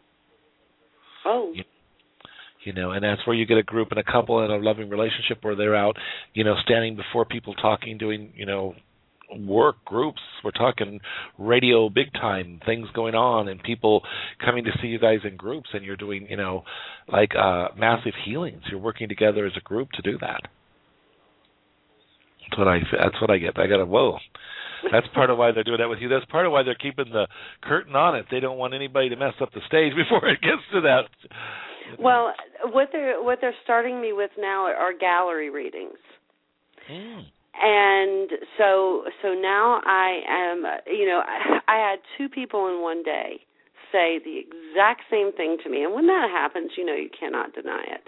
Oh. You, you know, and that's where you get a group and a couple in a loving relationship where they're out, you know, standing before people, talking, doing, you know, work groups. We're talking radio big time, things going on, and people coming to see you guys in groups, and you're doing, you know, like uh, massive healings. You're working together as a group to do that. That's what I. That's what I get. I got to whoa. That's part of why they're doing that with you. That's part of why they're keeping the curtain on it. They don't want anybody to mess up the stage before it gets to that. Well, what they're what they're starting me with now are gallery readings. Mm. And so so now I am, you know, I, I had two people in one day say the exact same thing to me. And when that happens, you know, you cannot deny it.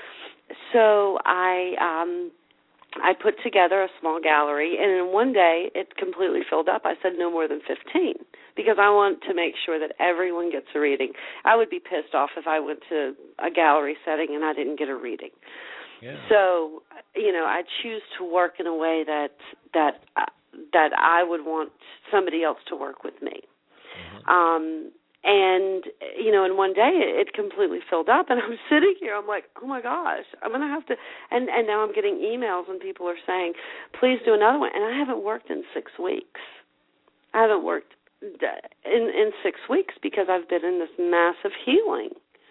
So I um, I put together a small gallery, and in one day it completely filled up. I said no more than fifteen, because I want to make sure that everyone gets a reading. I would be pissed off if I went to a gallery setting and I didn't get a reading. Yeah. So, you know, I choose to work in a way that that uh, that I would want somebody else to work with me. Mm-hmm. Um, and, you know, in one day it, it completely filled up, and I'm sitting here, I'm like, oh, my gosh, I'm going to have to, and, and now I'm getting emails and people are saying, please do another one. And I haven't worked in six weeks. I haven't worked in, in six weeks because I've been in this massive healing.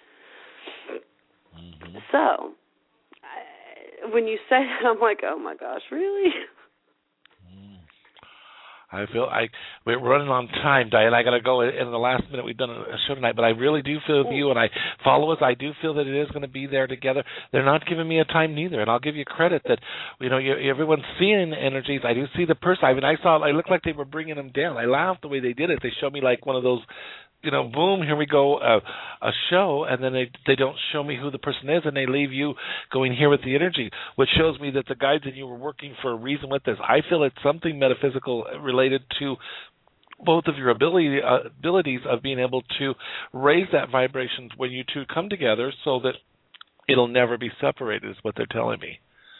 Mm-hmm. So when you say that, I'm like, oh, my gosh, really? I feel I we're running on time, Diane. I got to go in the last minute. We've done a show tonight, but I really do feel you and I follow us. I do feel that it is going to be there together. They're not giving me a time neither, and I'll give you credit that you know you, everyone's seeing energies. I do see the person. I mean, I saw. I looked like they were bringing them down. I laughed the way they did it. They showed me like one of those. You know, boom, here we go, uh, a show, and then they they don't show me who the person is, and they leave you going here with the energy, which shows me that the guides and you were working for a reason with this. I feel it's something metaphysical related to both of your ability uh, abilities of being able to raise that vibration when you two come together so that it'll never be separated, is what they're telling me.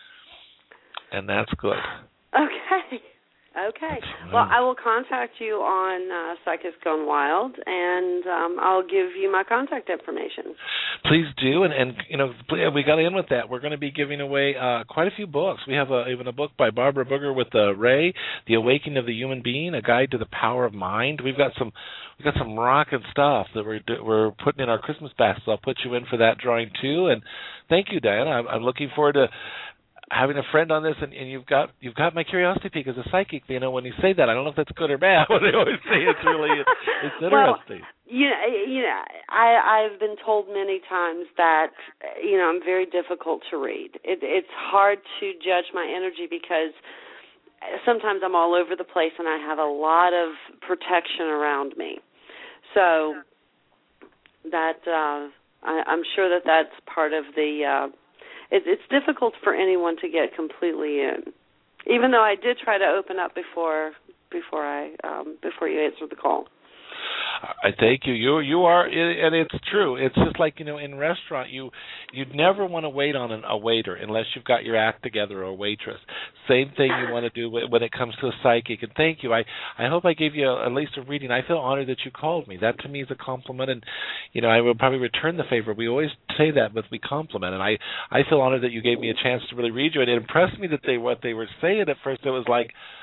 And that's good. Okay. Okay. Well, I will contact you on uh, Psychics Gone Wild, and um, I'll give you my contact information. Please do, and, and you know, we got to end with that. We're going to be giving away uh, quite a few books. We have a, even a book by Barbara Booger with uh, Ray, The Awakening of the Human Being, A Guide to the Power of Mind. We've got some we've got some rockin' stuff that we're we're putting in our Christmas basket. So I'll put you in for that drawing too. And thank you, Diana. I'm, I'm looking forward to having a friend on this, and, and you've got you've got my curiosity peak as a psychic. You know, when you say that, I don't know if that's good or bad. But they always say it's really it's interesting. Well, you know, you know, I I've been told many times that you know I'm very difficult to read. It, it's hard to judge my energy because sometimes I'm all over the place, and I have a lot of protection around me. So that uh, I, I'm sure that that's part of the. Uh, It's difficult for anyone to get completely in, even though I did try to open up before before I um, before you answered the call. I thank you. You you are, and it's true. It's just like, you know, in restaurant, you you'd never want to wait on an, a waiter unless you've got your act together, or a waitress. Same thing you want to do when it comes to a psychic. And thank you. I, I hope I gave you a, at least a reading. I feel honored that you called me. That to me is a compliment, and you know I will probably return the favor. We always say that, but we compliment, and I, I feel honored that you gave me a chance to really read you. And it impressed me that they what they were saying at first. It was like,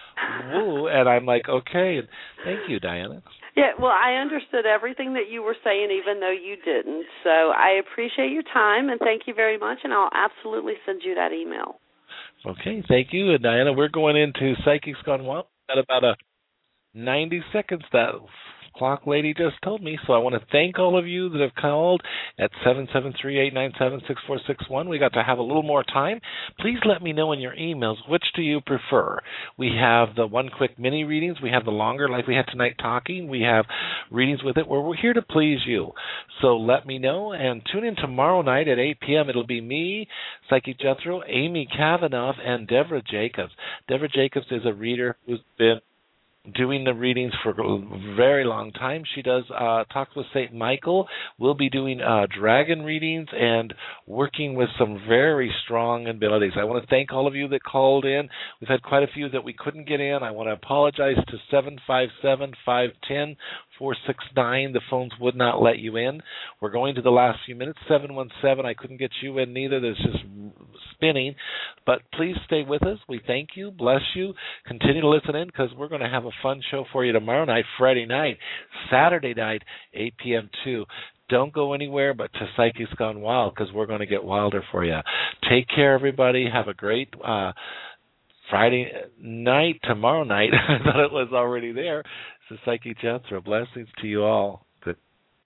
woo, and I'm like, okay, and thank you, Diana. Yeah, well, I understood everything that you were saying, even though you didn't. So I appreciate your time, and thank you very much, and I'll absolutely send you that email. Okay, thank you. And Diana, we're going into Psychics Gone Wild. Got about a ninety seconds. That clock lady just told me. So I want to thank all of you that have called at seven seven three, eight nine seven, six four six one. We got to have a little more time. Please let me know in your emails, which do you prefer? We have the one quick mini readings. We have the longer, like we had tonight talking. We have readings with it where we're here to please you. So let me know, and tune in tomorrow night at eight p.m. It'll be me, Psychic Jethro, Amy Kavanaugh, and Deborah Jacobs. Deborah Jacobs is a reader who's been doing the readings for a very long time. She does uh, Talks with Saint Michael. We'll be doing uh, dragon readings and working with some very strong abilities. I want to thank all of you that called in. We've had quite a few that we couldn't get in. I want to apologize to seven five seven, five one zero, four six nine. The phones would not let you in. We're going to the last few minutes. seven one seven, I couldn't get you in neither. That's just spinning. But please stay with us. We thank you. Bless you. Continue to listen in because we're going to have a fun show for you tomorrow night, Friday night, Saturday night, eight p.m. too. Don't go anywhere but to Psychics Gone Wild because we're going to get wilder for you. Take care, everybody. Have a great uh, Friday night, tomorrow night. I thought it was already there. This is Psychic Jethro. Blessings to you all.